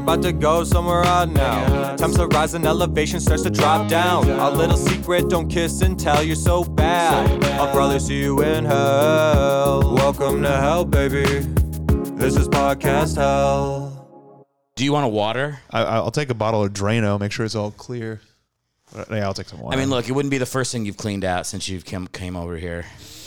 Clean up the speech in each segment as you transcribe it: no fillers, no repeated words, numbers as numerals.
about to go somewhere out now. Times to rise and elevation starts to drop down. A little secret, don't kiss and tell, you're so bad. I'll probably see you in hell. Welcome to hell, baby. This is podcast hell. Do you want a water? I'll take a bottle of Drano, make sure it's all clear. Yeah, I'll take some water. I mean, look, it wouldn't be the first thing you've cleaned out since you've came over here.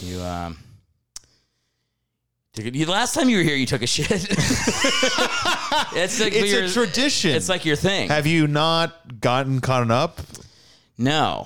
The last time you were here, you took a shit. It's a tradition. It's like your thing. Have you not gotten caught up? No.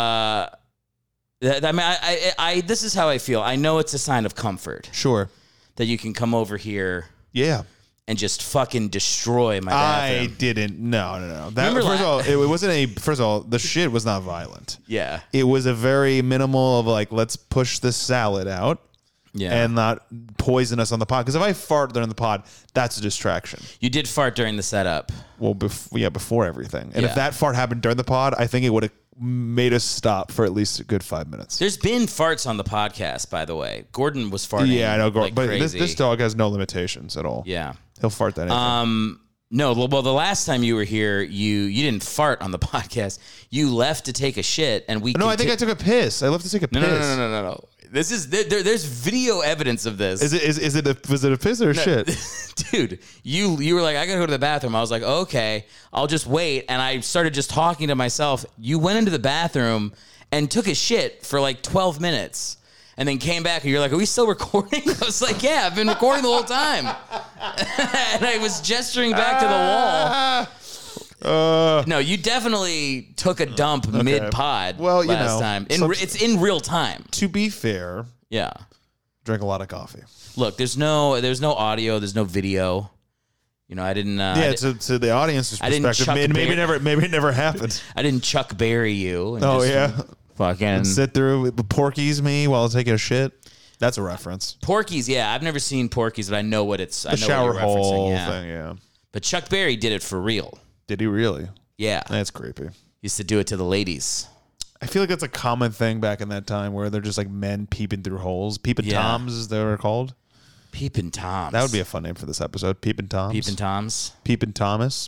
This is how I feel. I know it's a sign of comfort. Sure. That you can come over here. Yeah. And just fucking destroy my bathroom. I didn't. No. First of all, the shit was not violent. Yeah. It was a very minimal of like, let's push this salad out. Yeah. And not poison us on the pod. Because if I fart during the pod, that's a distraction. You did fart during the setup. Well, before everything. And if that fart happened during the pod, I think it would have made us stop for at least a good 5 minutes. There's been farts on the podcast, by the way. Gordon was farting. Yeah, I know. Like but crazy. This dog has no limitations at all. Yeah. He'll fart that anything. No, well, the last time you were here, you didn't fart on the podcast. You left to take a shit, and we. No, I think I took a piss. I left to take a piss. No. This is there's video evidence of this. Was it a piss or a shit? Dude, you were like, I gotta go to the bathroom. I was like, okay, I'll just wait. And I started just talking to myself. You went into the bathroom and took a shit for like 12 minutes. And then came back and you're like, are we still recording? I was like, yeah, I've been recording the whole time. And I was gesturing back to the wall. No, you definitely took a dump mid-pod last time. It's in real time. To be fair, yeah, drank a lot of coffee. Look, there's no audio, there's no video. You know, I didn't. To the audience's perspective, maybe it never happened. I didn't Chuck Berry you. Fucking sit through Porky's me while taking a shit. That's a reference. Porky's, yeah. I've never seen Porky's, but I know what it's. The I know shower what you're hole referencing. thing, yeah. But Chuck Berry did it for real. Did he really? Yeah. That's creepy. Used to do it to the ladies. I feel like that's a common thing back in that time where they're just like men peeping through holes. Peeping Toms, as they were called. Peeping Toms. That would be a fun name for this episode. Peeping Toms. Peeping Toms. Peeping Thomas.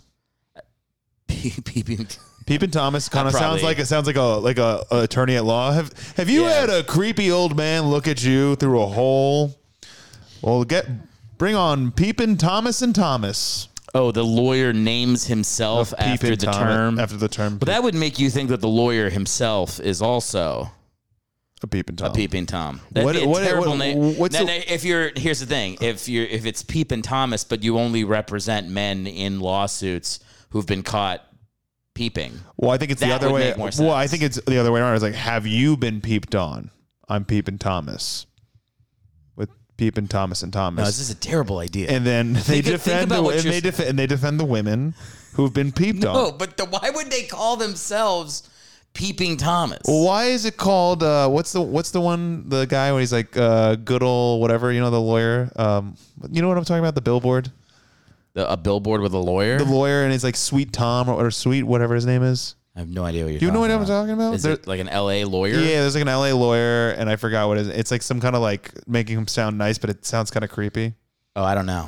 Peeping Thomas kind of sounds like a attorney at law. Have you had a creepy old man look at you through a hole? Well, bring on Peeping Thomas and Thomas. Oh, the lawyer names himself after the term. After the term. But that would make you think that the lawyer himself is also a Peeping Tom. A Peeping Tom. That'd be a terrible name. Here's the thing: if it's Peeping Thomas, but you only represent men in lawsuits who've been caught peeping. Well, I think it's the other way. Well, I think it's the other way around. It's like, have you been peeped on? I'm Peeping Thomas. With Peeping Thomas and Thomas. No, this is a terrible idea. And then they defend the women who've been peeped on. No, but why would they call themselves Peeping Thomas? Well, why is it called? What's the guy when he's like good old whatever? You know, the lawyer. You know what I'm talking about? The billboard. A billboard with a lawyer? The lawyer, and he's like Sweet Tom or Sweet, whatever his name is. I have no idea what you're talking about. Do you know what I'm talking about? Is it like an LA lawyer? Yeah, there's like an LA lawyer, and I forgot what it is. It's like some kind of like making him sound nice, but it sounds kind of creepy. Oh, I don't know.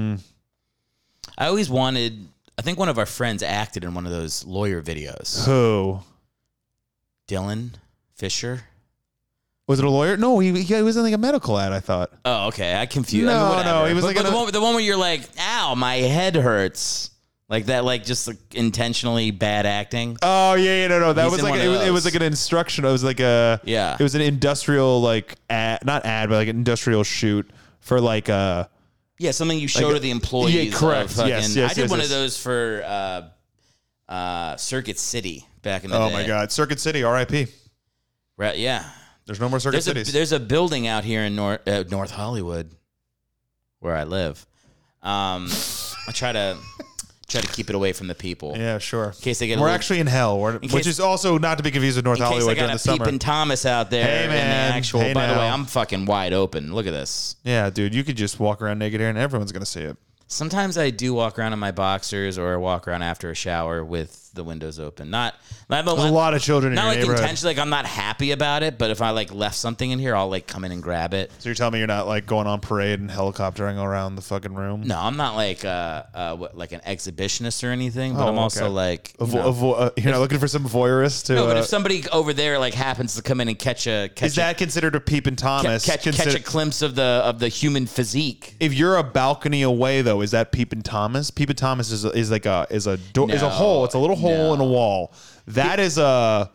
I always wanted, I think one of our friends acted in one of those lawyer videos. Who? Dylan Fisher. Was it a lawyer? No, he was in like a medical ad, I thought. Oh, okay. I confused. No, he was the one where you're like, ow, my head hurts. Like that, like just like intentionally bad acting. Oh yeah, no. That was like it was like an instruction. It was like it was an industrial like ad, not ad, but like an industrial shoot for like something you show to the employees. Yeah, correct. Yes, I did one of those for Circuit City back in the day. Oh my God, Circuit City, R.I.P. Right? Yeah. There's no more Circuit Cities. There's a building out here in North Hollywood, where I live. I try to keep it away from the people. Yeah, sure. In case they get. We're actually in hell, which is also not to be confused with North Hollywood during the summer. In case I got a Peeping Thomas out there. Hey man, by the way, I'm fucking wide open. Look at this. Yeah, dude, you could just walk around naked here, and everyone's gonna see it. Sometimes I do walk around in my boxers, or walk around after a shower with the windows open. Not There's a lot of children in not your like neighborhood. intentionally. Like I'm not happy about it, but if I like left something in here, I'll like come in and grab it. So you're telling me you're not like going on parade and helicoptering around the fucking room? No, I'm not like like an exhibitionist or anything, but I'm also okay. like You're not looking for some voyeurist to. no, but if somebody over there like happens to come in and catch is that considered a Peepin' Thomas? catch a glimpse of the human physique? If you're a balcony away, though, is that Peepin' Thomas? Peepin' Thomas is a hole. It's a little hole in a wall. That is a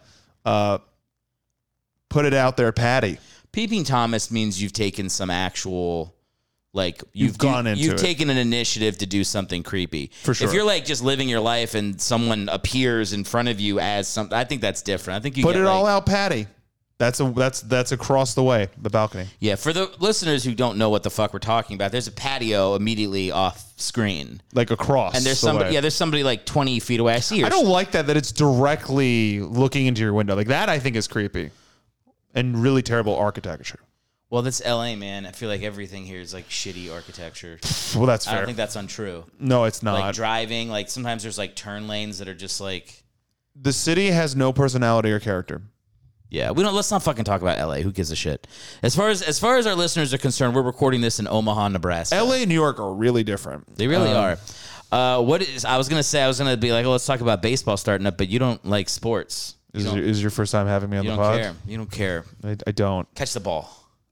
put it out there, Patty. Peeping Thomas means you've taken some actual. Like You've gone into you've it. taken an initiative to do something creepy. For sure. If you're like just living your life and someone appears in front of you as something, I think that's different. I think you Put get, it like, all out, Patty. That's across the way, the balcony. Yeah, for the listeners who don't know what the fuck we're talking about, there's a patio immediately off screen, Like across. and there's the somebody. way. Yeah, there's somebody like 20 feet away. I see her. I don't like that it's directly looking into your window. Like that I think is creepy. And really terrible architecture. Well, that's LA, man. I feel like everything here is like shitty architecture. Well, that's I fair. don't think that's untrue. No, it's not. Like driving, like sometimes there's like turn lanes that are just like. The city has no personality or character. Yeah, we don't. Let's not fucking talk about LA. Who gives a shit? As far as our listeners are concerned, we're recording this in Omaha, Nebraska. LA and New York are really different. They really are. What is? I was gonna be like, oh, let's talk about baseball starting up, but you don't like sports. Is your first time having me on You the don't pod? care. You don't care. I don't. Catch the ball.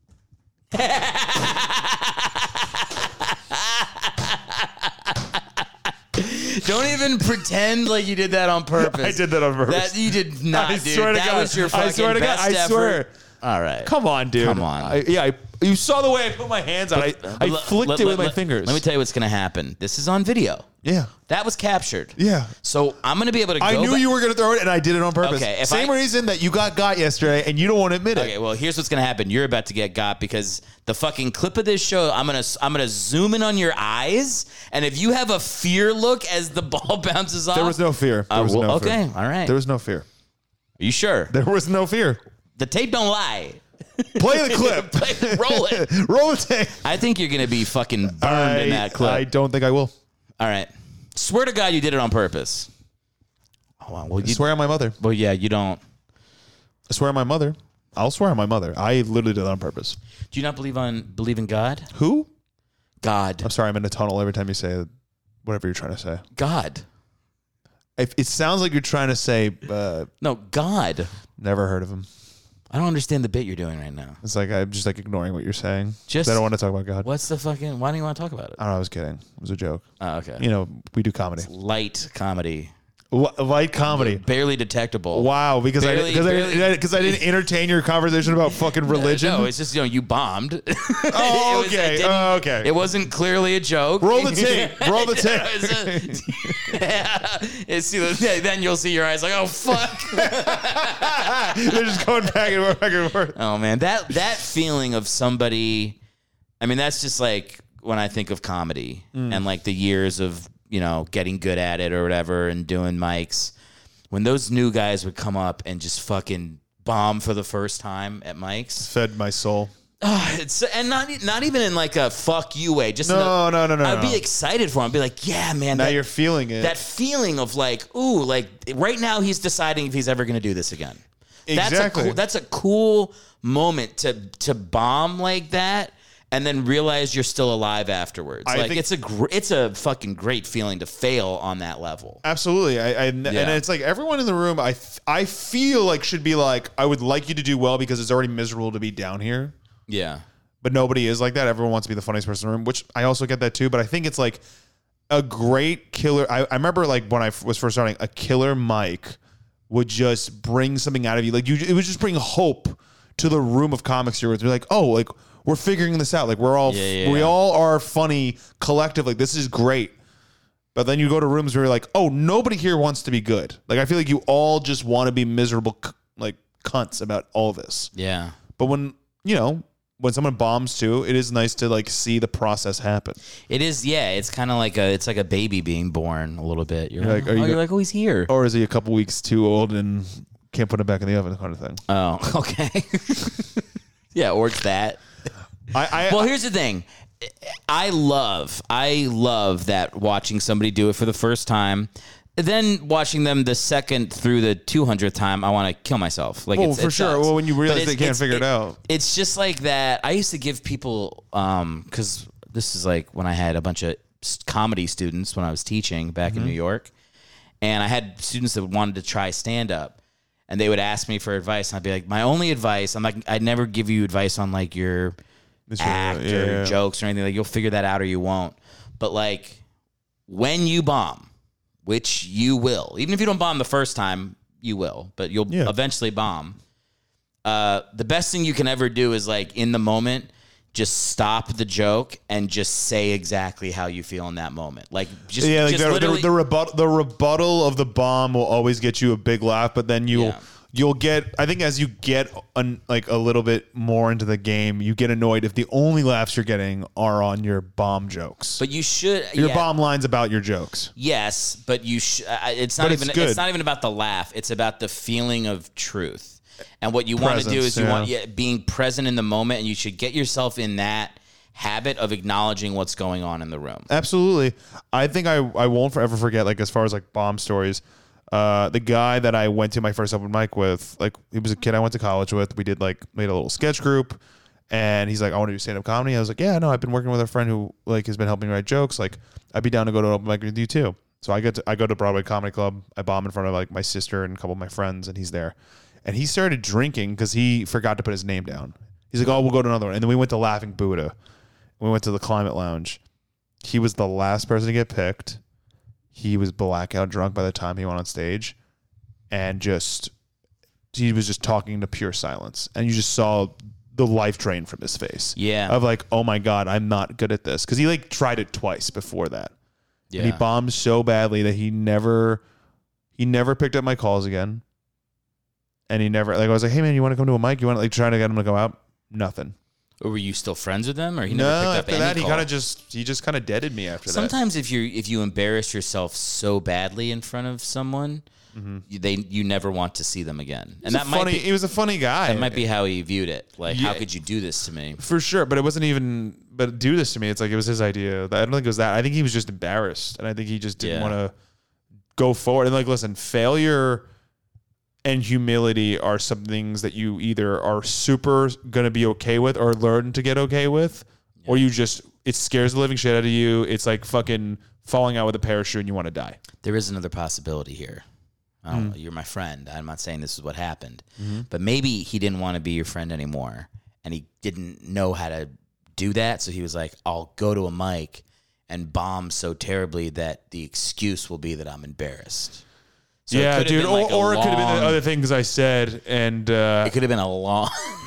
Don't even pretend like you did that on purpose. I did that on purpose. That you did not, I dude. swear to That God. was your fucking I swear to God. best I swear. effort. All right. Come on, dude. Come on. You saw the way I put my hands on it. I flicked it with my fingers. Let me tell you what's going to happen. This is on video. Yeah. That was captured. Yeah. So I'm going to be able to go I knew back- you were going to throw it, and I did it on purpose. Okay, if Same I- reason that you got yesterday, and you don't want to admit Okay, it. well, here's what's gonna happen. You're about to get got because the fucking clip of this show. I'm gonna zoom in on your eyes, and if you have a fear look as the ball bounces off, There was no fear. There was no okay, fear. all right. There was no fear. Are you sure? There was no fear. The tape don't lie. Play the clip. Roll it. Roll the tape. I think you're gonna be fucking burned in that clip. I don't think I will. All right. Swear to God, you did it on purpose. Oh, wow. Well, I swear on my mother. well, yeah, you don't. I swear on my mother. I'll swear on my mother. I literally did that on purpose. Do you not believe in God? Who? God. I'm sorry. I'm in a tunnel every time you say whatever you're trying to say. God. It sounds like you're trying to say, No, God. never heard of him. I don't understand the bit you're doing right now. It's like I'm just like ignoring what you're saying. Just- I don't want to talk about God. What's the fucking? Why do you want to talk about it? I don't know. I was kidding. It was a joke. Oh, okay. You know, we do comedy. Light comedy, Light comedy. barely detectable. Wow, because I Barely- didn't entertain your conversation about fucking religion. No, it's just you bombed. Oh, It was- okay. it didn't- Okay. It wasn't clearly a joke. Roll the tape. Roll the tape. Then you'll see your eyes like, oh fuck. They're just going back and forth, back and forth. Oh man, that feeling of somebody. I mean, that's just like when I think of comedy and like the years of getting good at it or whatever and doing mics. When those new guys would come up and just fucking bomb for the first time at mics. Fed my soul. It's and not even in like a fuck you way. Just No. I'd be excited for him. I'd be like, yeah, man. Now you're feeling it. that feeling of like, ooh, like right now he's deciding if he's ever going to do this again. Exactly. That's a cool moment to bomb like that. And then realize you're still alive afterwards. I Like think- it's a fucking great feeling to fail on that level. Absolutely. And it's like everyone in the room, I feel like should be like, I would like you to do well because it's already miserable to be down here. Yeah. But nobody is like that. Everyone wants to be the funniest person in the room, which I also get that too. But I think it's like a great killer. I remember like when I was first starting, a killer mic would just bring something out of you. Like it would just bring hope to the room of comics you're with. You're like, oh, like we're figuring this out. Like we're all, we all are funny collective. Like this is great. But then you go to rooms where you're like, oh, nobody here wants to be good. Like I feel like you all just want to be miserable, like cunts about all this. Yeah. But when someone bombs too, it is nice to like see the process happen. It is, yeah. It's kind of like a baby being born a little bit. You're like, you're like, oh, he's here. Or is he a couple weeks too old and can't put him back in the oven, kind of thing? Oh, okay. Yeah, or it's that. Well, here's the thing. I love that watching somebody do it for the first time. then watching them the second through the 200th time, I want to kill myself. Like, for sure. Well, when you realize they can't figure it out, it's just like that. I used to give people, because this is like when I had a bunch of comedy students when I was teaching back in New York, and I had students that wanted to try stand up, and they would ask me for advice, and I'd be like, my only advice, I'm like, I'd never give you advice on like your act or jokes or anything. Like, you'll figure that out or you won't. But like, when you bomb, which you will, even if you don't bomb the first time, you will, but you'll eventually bomb. The best thing you can ever do is like in the moment, just stop the joke and just say exactly how you feel in that moment. Like just the rebuttal of the bomb will always get you a big laugh, but then you'll get, I think as you get like a little bit more into the game, you get annoyed if the only laughs you're getting are on your bomb jokes. But you should your bomb line's about your jokes. Yes, but you it's not even about the laugh. It's about the feeling of truth. And what you want to do is you want being present in the moment, and you should get yourself in that habit of acknowledging what's going on in the room. Absolutely. I think I won't forever forget, like as far as like bomb stories, the guy that I went to my first open mic with, like he was a kid I went to college with. We made a little sketch group, and he's like, I want to do stand-up comedy. I was like, yeah, no, I've been working with a friend who like has been helping me write jokes. Like I'd be down to go to an open mic with you too. So I go to Broadway Comedy Club. I bomb in front of like my sister and a couple of my friends, and he's there. And he started drinking because he forgot to put his name down. He's like, oh, we'll go to another one. And then we went to Laughing Buddha. We went to the Climate Lounge. He was the last person to get picked. He was blackout drunk by the time he went on stage. And he was just talking to pure silence. And you just saw the life drain from his face. Yeah. Of like, oh my God, I'm not good at this. Because he like tried it twice before that. Yeah. And he bombed so badly that he never picked up my calls again. And he never, like, I was like, hey man, you want to come to a mic? You want to like try to get him to go out? Nothing. Or were you still friends with them? Or he never picked up after any that, call? he just kind of deaded me after that. Sometimes if you embarrass yourself so badly in front of someone, you never want to see them again. And he was a funny guy. That might be how he viewed it. Like, how could you do this to me? For sure, but it wasn't even. But do this to me. It's like it was his idea. I don't think it was that. I think he was just embarrassed, and I think he just didn't want to go forward. And like, listen, failure and humility are some things that you either are super going to be okay with or learn to get okay with, or you just, it scares the living shit out of you. It's like fucking falling out with a parachute and you want to die. There is another possibility here. You're my friend. I'm not saying this is what happened, but maybe he didn't want to be your friend anymore, and he didn't know how to do that. So he was like, I'll go to a mic and bomb so terribly that the excuse will be that I'm embarrassed. So yeah, dude. Or it could have been the other things I said, and it could have been a long.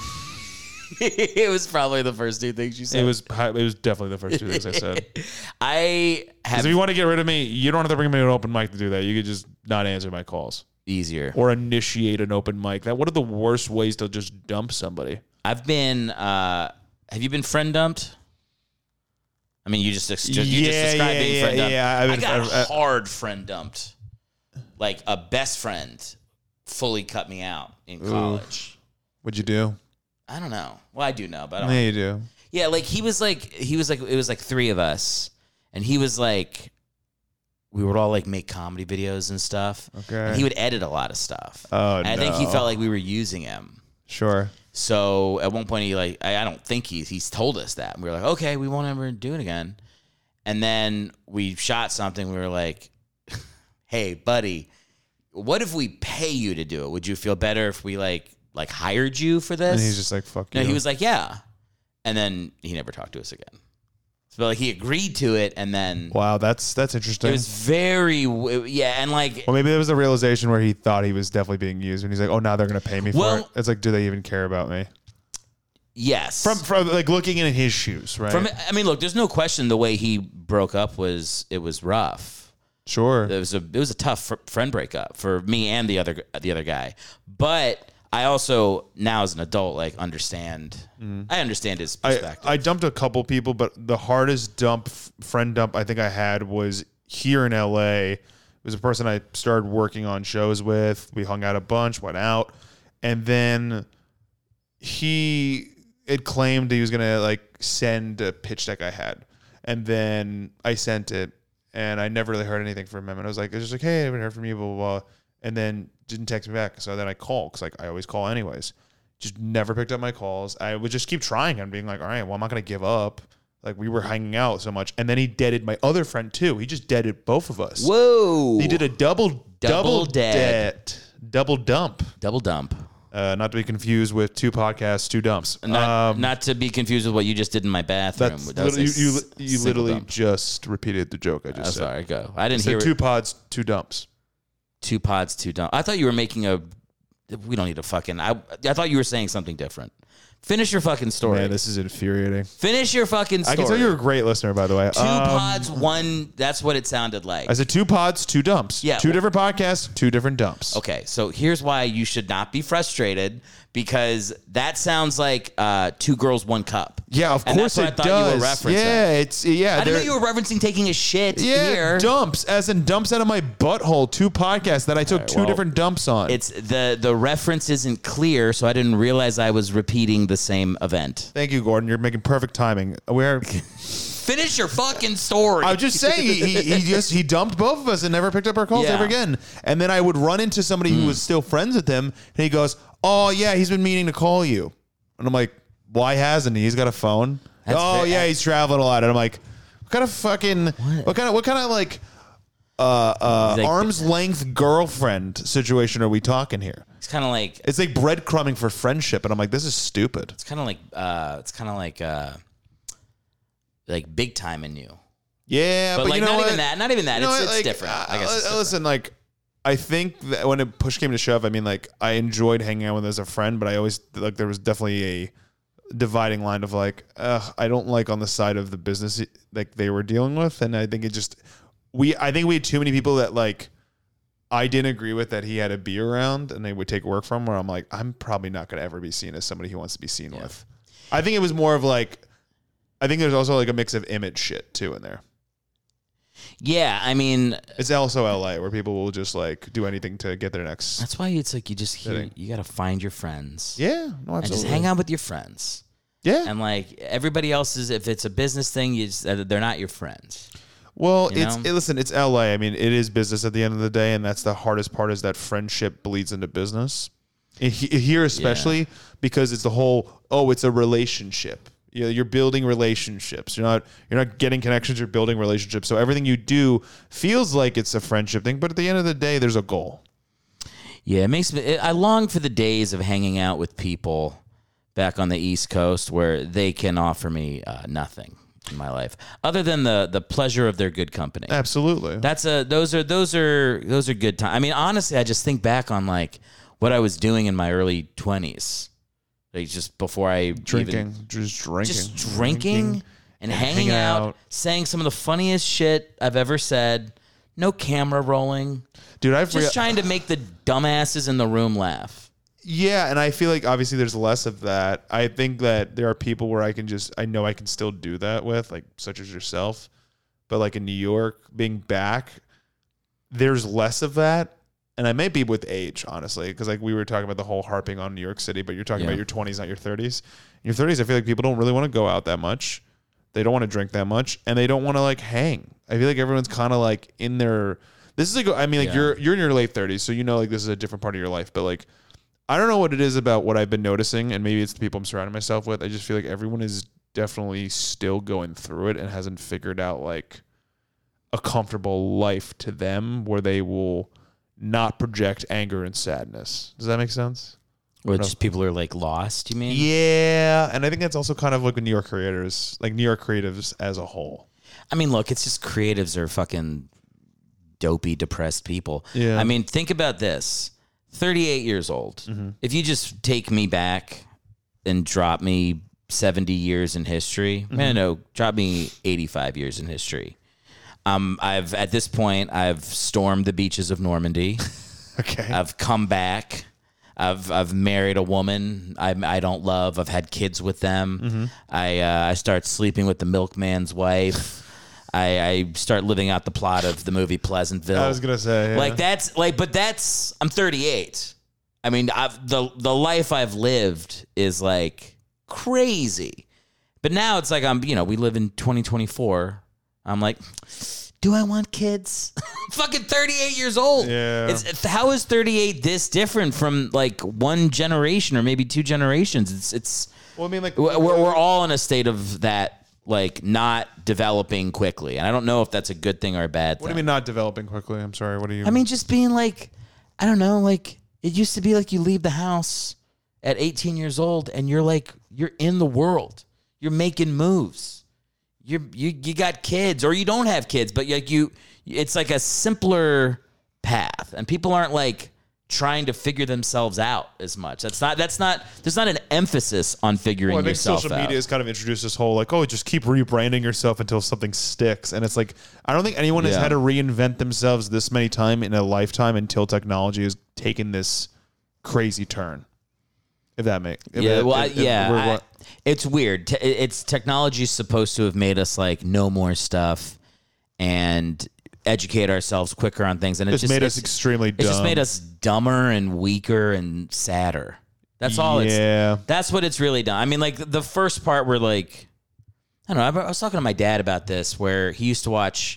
It was probably the first two things you said. It was definitely the first two things I said. Because if you want to get rid of me, you don't have to bring me to an open mic to do that. You could just not answer my calls. Easier. Or initiate an open mic. What are the worst ways to just dump somebody? I've been. Have you been friend dumped? I mean, you just described being friend dumped. Yeah, I got hard friend dumped. Like a best friend fully cut me out in college. What'd you do? I don't know. Well, I do know, but I don't know. You do. Yeah, like it was like three of us, and he was like, we would all like make comedy videos and stuff. Okay. And he would edit a lot of stuff. Oh, and I think he felt like we were using him. Sure. So at one point I don't think he's told us that. And we were like, okay, we won't ever do it again. And then we shot something. We were like, hey, buddy, what if we pay you to do it? Would you feel better if we like hired you for this? And he's just like, fuck you. No, he was like, yeah. And then he never talked to us again. So like he agreed to it, and then wow, that's interesting. It was very and like well, maybe there was a realization where he thought he was definitely being used, and he's like, oh, now they're gonna pay me for it. It's like, do they even care about me? Yes. From like looking in his shoes, right? I mean, look, there's no question the way he broke up was rough. Sure. It was a tough friend breakup for me and the other guy. But I also now as an adult understand. I understand his perspective. I dumped a couple people, but the hardest friend dump I think I had was here in LA. It was a person I started working on shows with. We hung out a bunch, went out, and then he had claimed he was gonna send a pitch deck I had, and then I sent it. and I never really heard anything from him. And I was just like, hey, I haven't heard from you, blah, blah, blah. And then didn't text me back. So then I called because I always call anyways. Just never picked up my calls. I would just keep trying and being like, all right, well, I'm not going to give up. Like, we were hanging out so much. And then he deaded my other friend too. He just deaded both of us. Whoa. He did a double dead. Double dump. Double dump. Not to be confused with 2 podcasts, 2 dumps. Not to be confused with what you just did in my bathroom. You literally just repeated the joke I just said. Sorry, go. I didn't I hear said 2 pods, 2 dumps. 2 pods, 2 dumps. I thought you were making a... We don't need to fucking... I thought you were saying something different. Finish your fucking story. Man, this is infuriating. Finish your fucking story. I can tell you're a great listener, by the way. 2 pods, 1... That's what it sounded like. I said 2 pods, 2 dumps. Yeah. 2 different podcasts, 2 different dumps. Okay, so here's why you should not be frustrated, because that sounds like 2 girls, 1 cup. Yeah, of And course that's it what I thought does. you were referencing. Yeah, I didn't know you were referencing taking a shit yeah, here. dumps, as in dumps out of my butthole. 2 podcasts that I took 2 different dumps on. It's the reference isn't clear, so I didn't realize I was repeating the same event. Thank you, Gordon. You're making perfect timing. Finish your fucking story. I'm just saying he dumped both of us and never picked up our calls ever again. And then I would run into somebody who was still friends with him, and he goes, "Oh yeah, he's been meaning to call you." And I'm like, "Why hasn't he? He's got a phone." He's traveling a lot. And I'm like, "What kind of fucking what kind of like arm's length girlfriend situation are we talking here?" It's kind of like breadcrumbing for friendship, and I'm like, "This is stupid." It's kind of like big time in you. Yeah, but like, you know not what? even that. Not even that. It's different. I guess. It's listen, like, I think that when push came to shove, I mean, like, I enjoyed hanging out with him as a friend, but I always like there was definitely a dividing line of like, I don't like on the side of the business like they were dealing with, and I think I think we had too many people that like I didn't agree with that he had to be around and they would take work from. Where I'm like, I'm probably not going to ever be seen as somebody he wants to be seen with. I think it was more of like. I think there's also like a mix of image shit too in there. Yeah, I mean, it's also LA where people will just like do anything to get their next. That's why it's like you got to find your friends. Yeah, no, absolutely. And just hang out with your friends. Yeah, and like everybody else is, if it's a business thing, they're not your friends. Well, listen, it's LA. I mean, it is business at the end of the day, and that's the hardest part is that friendship bleeds into business. Here especially because it's the whole it's a relationship. You're building relationships. You're not getting connections. You're building relationships. So everything you do feels like it's a friendship thing, but at the end of the day, there's a goal. Yeah, it makes me. I long for the days of hanging out with people back on the East Coast where they can offer me nothing in my life other than the pleasure of their good company. Absolutely. Those are good times. I mean, honestly, I just think back on like what I was doing in my early 20s. Like just before I drinking and hanging out, saying some of the funniest shit I've ever said. No camera rolling, dude. Trying to make the dumbasses in the room laugh. Yeah, and I feel like obviously there's less of that. I think that there are people where I know I can still do that with, like such as yourself. But like in New York, being back, there's less of that. And I may be with age, honestly, because like we were talking about the whole harping on New York City, but you're talking about your 20s, not your 30s. In your 30s, I feel like people don't really want to go out that much. They don't want to drink that much, and they don't want to like hang. I feel like everyone's kind of like in their. This is like I mean like you're in your late 30s, so you know like this is a different part of your life. But like I don't know what it is about what I've been noticing, and maybe it's the people I'm surrounding myself with. I just feel like everyone is definitely still going through it and hasn't figured out like a comfortable life to them where they will not project anger and sadness. Does that make sense? Or just people are like lost, you mean? Yeah. And I think that's also kind of like with New York creators, like New York creatives as a whole. I mean, look, it's just creatives are fucking dopey, depressed people. Yeah. I mean, think about this. 38 years old. Mm-hmm. If you just take me back and drop me 70 years in history, drop me 85 years in history. At this point, I've stormed the beaches of Normandy. Okay. I've come back. I've married a woman I don't love. I've had kids with them. Mm-hmm. I start sleeping with the milkman's wife. I start living out the plot of the movie Pleasantville. I was gonna say, I'm 38. I mean, the life I've lived is like crazy. But now it's like we live in 2024. I'm like, do I want kids? Fucking 38 years old. Yeah. How is 38 this different from like one generation or maybe two generations? It's. Well, I mean, like we're all in a state of that, like not developing quickly, and I don't know if that's a good thing or a bad thing. What do you mean not developing quickly? I'm sorry. What do you? I mean, just being like, I don't know, like it used to be like you leave the house at 18 years old and you're in the world, you're making moves, you got kids or you don't have kids, but like it's like a simpler path, and people aren't like trying to figure themselves out as much. There's not an emphasis on figuring I think yourself social out. media has kind of introduced this whole like, oh, just keep rebranding yourself until something sticks. And it's like, I don't think anyone has had to reinvent themselves this many times in a lifetime until technology has taken this crazy turn. If that makes it's weird. Technology supposed to have made us like know more stuff and educate ourselves quicker on things, and it just made us extremely dumb. It just made us dumber and weaker and sadder. That's all. That's what it's really done. I mean, like the first part where like, I don't know. I was talking to my dad about this, where he used to watch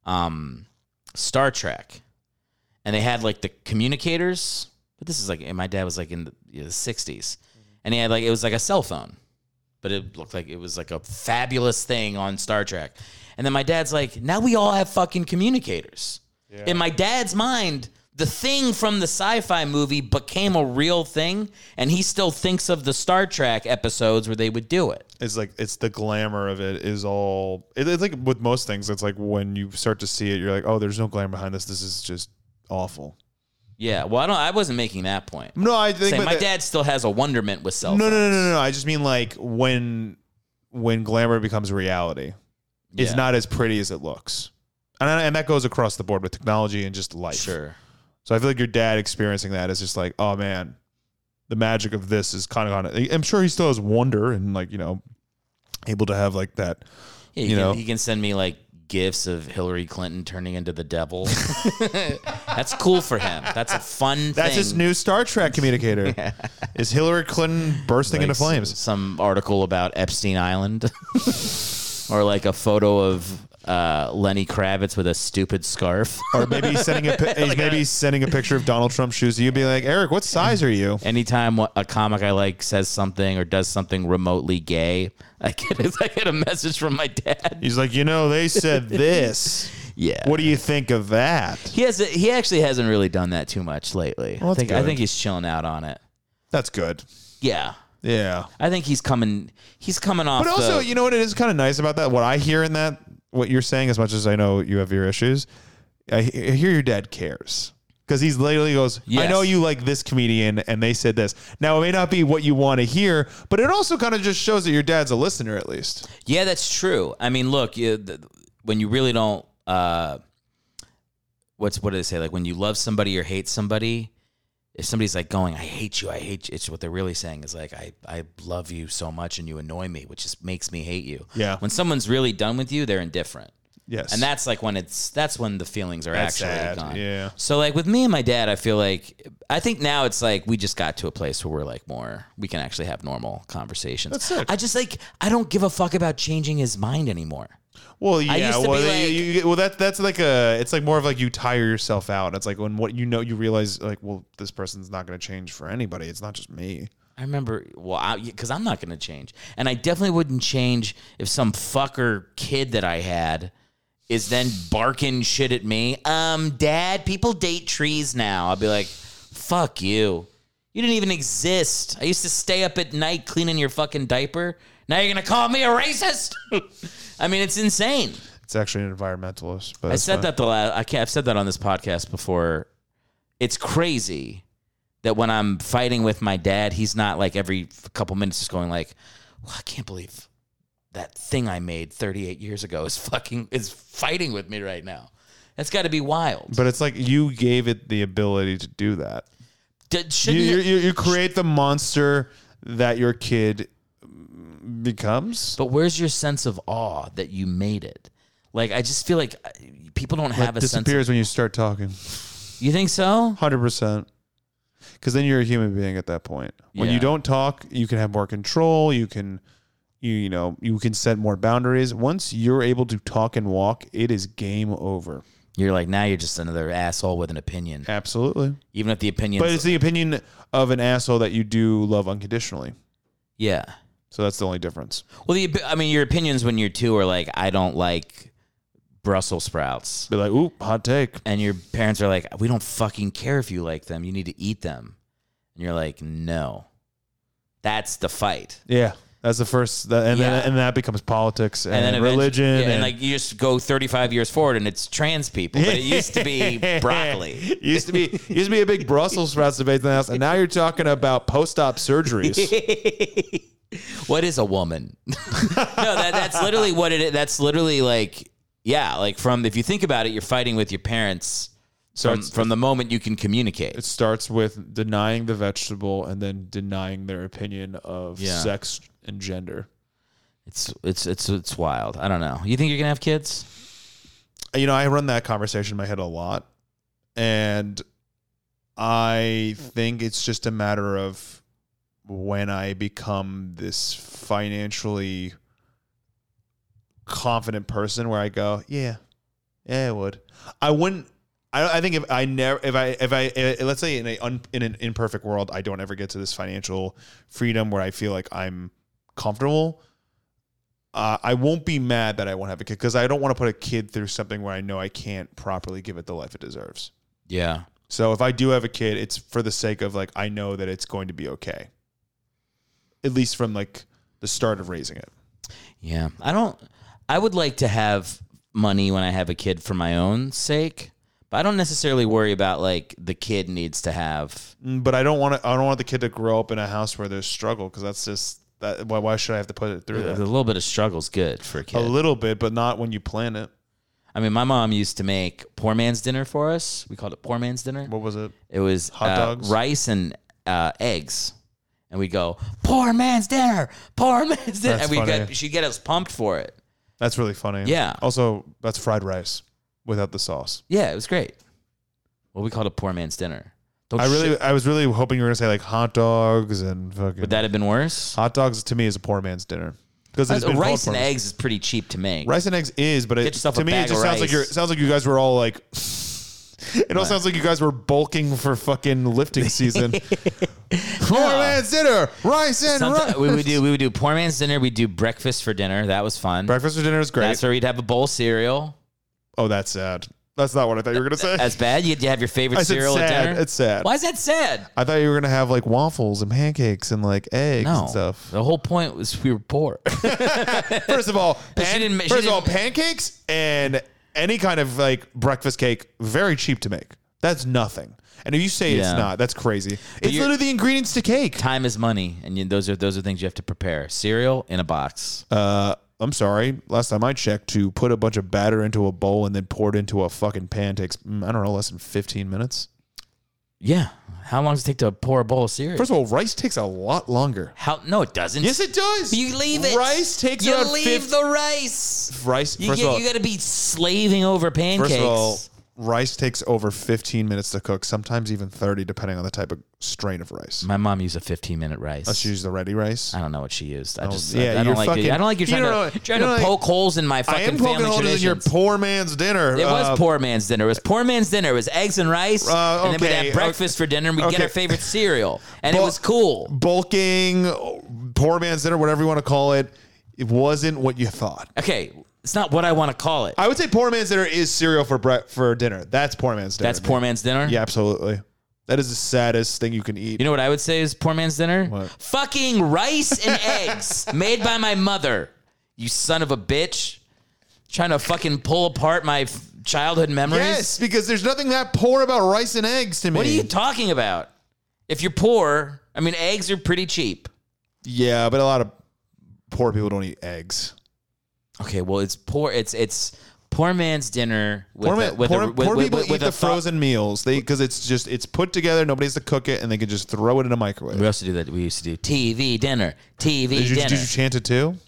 Star Trek, and they had like the communicators. But this is like, and my dad was like in the 60s, and he had like, it was like a cell phone, but it looked like it was like a fabulous thing on Star Trek. And then my dad's like, now we all have fucking communicators. Yeah. In my dad's mind, the thing from the sci-fi movie became a real thing, and he still thinks of the Star Trek episodes where they would do it. It's like, it's the glamour of it is all, it's like with most things, it's like when you start to see it, you're like, oh, there's no glamour behind this. This is just awful. Yeah, well, I wasn't making that point. No, I think my dad still has a wonderment with cell phones. No. I just mean like when glamour becomes reality, it's not as pretty as it looks, and that goes across the board with technology and just life. Sure. So I feel like your dad experiencing that is just like, oh man, the magic of this is kind of on it. I'm sure he still has wonder and like, able to have like that. Yeah, he can send me like gifs of Hillary Clinton turning into the devil. That's cool for him. That's a fun thing. That's his new Star Trek communicator. Yeah. Is Hillary Clinton bursting into flames? Some article about Epstein Island. Or like a photo of Lenny Kravitz with a stupid scarf. Or maybe he's sending a picture of Donald Trump's shoes. You'd be like, Eric, what size are you? Anytime a comic I like says something or does something remotely gay, I get a message from my dad. He's like, they said this. Yeah. What do you think of that? He actually hasn't really done that too much lately. Well, I think he's chilling out on it. That's good. Yeah. Yeah. I think he's coming off. But also, you know what it is kind of nice about that? What I hear in that, what you're saying, as much as I know you have your issues, I hear your dad cares. Because he's literally goes, yes. I know you like this comedian, and they said this. Now, it may not be what you want to hear, but it also kind of just shows that your dad's a listener, at least. Yeah, that's true. I mean, look, when you really don't, what do they say? Like, when you love somebody or hate somebody, if somebody's like going, I hate you, it's what they're really saying is like, I love you so much and you annoy me, which just makes me hate you. Yeah. When someone's really done with you, they're indifferent. Yes. And that's like when the feelings are actually sad. Gone. Yeah. So like with me and my dad, I think now it's like we just got to a place where we're like we can actually have normal conversations. That's sick. I don't give a fuck about changing his mind anymore. Well, yeah. That's like it's like more of like you tire yourself out. It's like when you realize like, well, this person's not going to change for anybody. It's not just me. I remember, because I'm not going to change. And I definitely wouldn't change if some fucker kid that I had is then barking shit at me. Dad, people date trees now. I'll be like, fuck you. You didn't even exist. I used to stay up at night cleaning your fucking diaper. Now you're going to call me a racist? I mean, it's insane. It's actually an environmentalist. But I said that I've said that on this podcast before. It's crazy that when I'm fighting with my dad, he's not like every couple minutes just going like, well, I can't believe that thing I made 38 years ago is fighting with me right now. That's got to be wild. But it's like you gave it the ability to do that. You create the monster that your kid becomes. But where's your sense of awe that you made it? Like, I just feel like people don't have a sense. It disappears when you start talking. You think so? 100%. Because then you're a human being at that point. When you don't talk, you can have more control. You can you know, you can set more boundaries. Once you're able to talk and walk, it is game over. You're like, now you're just another asshole with an opinion. Absolutely. Even if the opinion. But it's the opinion of an asshole that you do love unconditionally. Yeah. So that's the only difference. Well, your opinions when you're 2 are like, I don't like Brussels sprouts. Be like, ooh, hot take. And your parents are like, we don't fucking care if you like them. You need to eat them. And you're like, no. That's the fight. Yeah. That's the first, and that becomes politics and then religion. And like you just go 35 years forward and it's trans people. But it used to be broccoli. It used to be a big Brussels sprouts debate in the house, and now you're talking about post-op surgeries. What is a woman? No, that's literally what it is. That's literally like, yeah, like if you think about it, you're fighting with your parents from the moment you can communicate. It starts with denying the vegetable and then denying their opinion of sex and gender. It's wild. I don't know. You think you're gonna have kids? You know, I run that conversation in my head a lot, and I think it's just a matter of when I become this financially confident person where I go, yeah, I would. I wouldn't. I think if I let's say in an imperfect world, I don't ever get to this financial freedom where I feel like I'm comfortable. I won't be mad that I won't have a kid because I don't want to put a kid through something where I know I can't properly give it the life it deserves. Yeah. So if I do have a kid, it's for the sake of like I know that it's going to be okay. At least from like the start of raising it. Yeah. I would like to have money when I have a kid for my own sake. But I don't necessarily worry about like the kid needs to have. But I don't want the kid to grow up in a house where there's struggle because that's just that. Why should I have to put it through that? A little bit of struggle's good for a kid. A little bit, but not when you plan it. I mean, my mom used to make poor man's dinner for us. We called it poor man's dinner. What was it? It was hot dogs, rice, and eggs. And we go poor man's dinner, poor man's dinner, and she'd get us pumped for it. That's really funny. Yeah. Also, that's fried rice. Without the sauce. Yeah, it was great. Well, we called it poor man's dinner. I was really hoping you were going to say like hot dogs and fucking. Would that have been worse? Hot dogs to me is a poor man's dinner. Because rice and eggs is pretty cheap to make. Rice and eggs is, but to me it just sounds like you guys were all like. It all sounds like you guys were bulking for fucking lifting season. Poor man's dinner, rice and rice. We would do poor man's dinner. We'd do breakfast for dinner. That was fun. Breakfast for dinner is great. That's where we'd have a bowl of cereal. Oh, that's sad. That's not what I thought you were going to say. That's bad? You have your favorite cereal at dinner? It's sad. Why is that sad? I thought you were going to have like waffles and pancakes and like eggs and stuff. The whole point was we were poor. First of all, pancakes and any kind of like breakfast cake, very cheap to make. That's nothing. And if you say it's not, that's crazy. It's literally the ingredients to cake. Time is money, and those are things you have to prepare. Cereal in a box. I'm sorry. Last time I checked, to put a bunch of batter into a bowl and then pour it into a fucking pan takes, I don't know, less than 15 minutes. Yeah. How long does it take to pour a bowl of cereal? First of all, rice takes a lot longer. No, it doesn't. Yes, it does. You leave it. Rice takes you about leave the rice. Rice. You got to be slaving over pancakes. First of all, rice takes over 15 minutes to cook, sometimes even 30, depending on the type of strain of rice. My mom used a 15-minute rice. She used the ready rice? I don't know what she used. I don't like you trying to poke holes in my fucking family traditions. I am poking holes in your poor man's dinner. It was poor man's dinner. It was poor man's dinner. It was eggs and rice, and then we'd have breakfast for dinner, and we'd get our favorite cereal, and it was cool. Bulking, poor man's dinner, whatever you want to call it, it wasn't what you thought. Okay. It's not what I want to call it. I would say poor man's dinner is cereal for dinner. That's poor man's dinner. That's poor man's dinner? Yeah, absolutely. That is the saddest thing you can eat. You know what I would say is poor man's dinner? What? Fucking rice and eggs made by my mother. You son of a bitch. Trying to fucking pull apart my childhood memories. Yes, because there's nothing that poor about rice and eggs to me. What are you talking about? If you're poor, I mean, eggs are pretty cheap. Yeah, but a lot of poor people don't eat eggs. Okay, well, it's poor. It's poor man's dinner. Poor people eat the frozen meals. Because it's put together. Nobody has to cook it, and they can just throw it in a microwave. We also do that. We used to do TV dinner. Did you chant it too? No.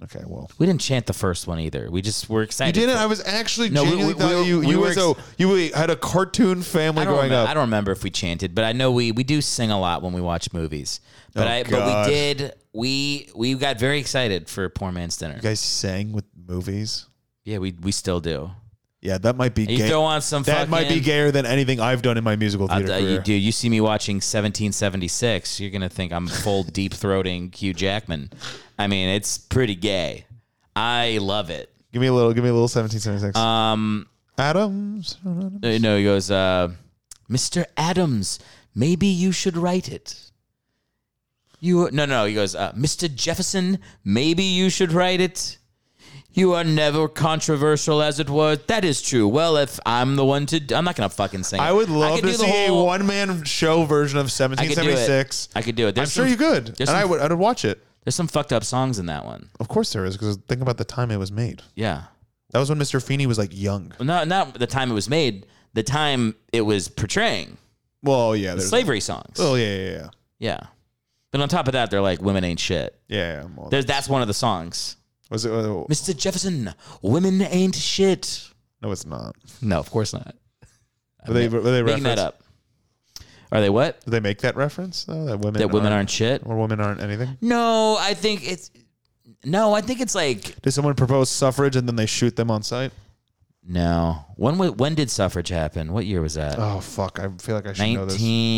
Okay, well. We didn't chant the first one either. We just were excited. You didn't? for- I was actually No, genuinely thought you had a cartoon family growing up. I don't remember if we chanted, but I know we do sing a lot when we watch movies. But God. we did. We got very excited for Poor Man's Dinner. You guys sang with movies? Yeah, we still do. Yeah, that might be You gay. throw on some that might be fucking- gayer than anything I've done in my musical theater career. You see me watching 1776, you're gonna think I'm full deep throating Hugh Jackman. I mean, it's pretty gay. I love it. Give me a little 1776. Adams. No, he goes, Mr. Adams, maybe you should write it. He goes, Mr. Jefferson, maybe you should write it. You are never controversial, as it were. That is true. Well, if I'm the one to... I'm not going to fucking sing it. I would love could to do the see a whole- one-man show version of 1776. I could do it. I'm sure you could. And I would watch it. There's some fucked up songs in that one. Of course there is, because think about the time it was made. Yeah. That was when Mr. Feeney was like young. Well, not the time it was made. The time it was portraying Well, yeah. There's slavery songs. Oh, yeah. Yeah. But on top of that, they're like, women ain't shit. Yeah. Well, That's one of the songs. was it? Mr. Jefferson, women ain't shit. No, it's not. No, of course not. Were they Making reference? that up. Are they what? Did they make that reference? though, that women aren't shit? or women aren't anything. No, I think it's like Did someone propose suffrage and then they shoot them on sight? no. When did suffrage happen? What year was that? Oh fuck! I feel like I should know this.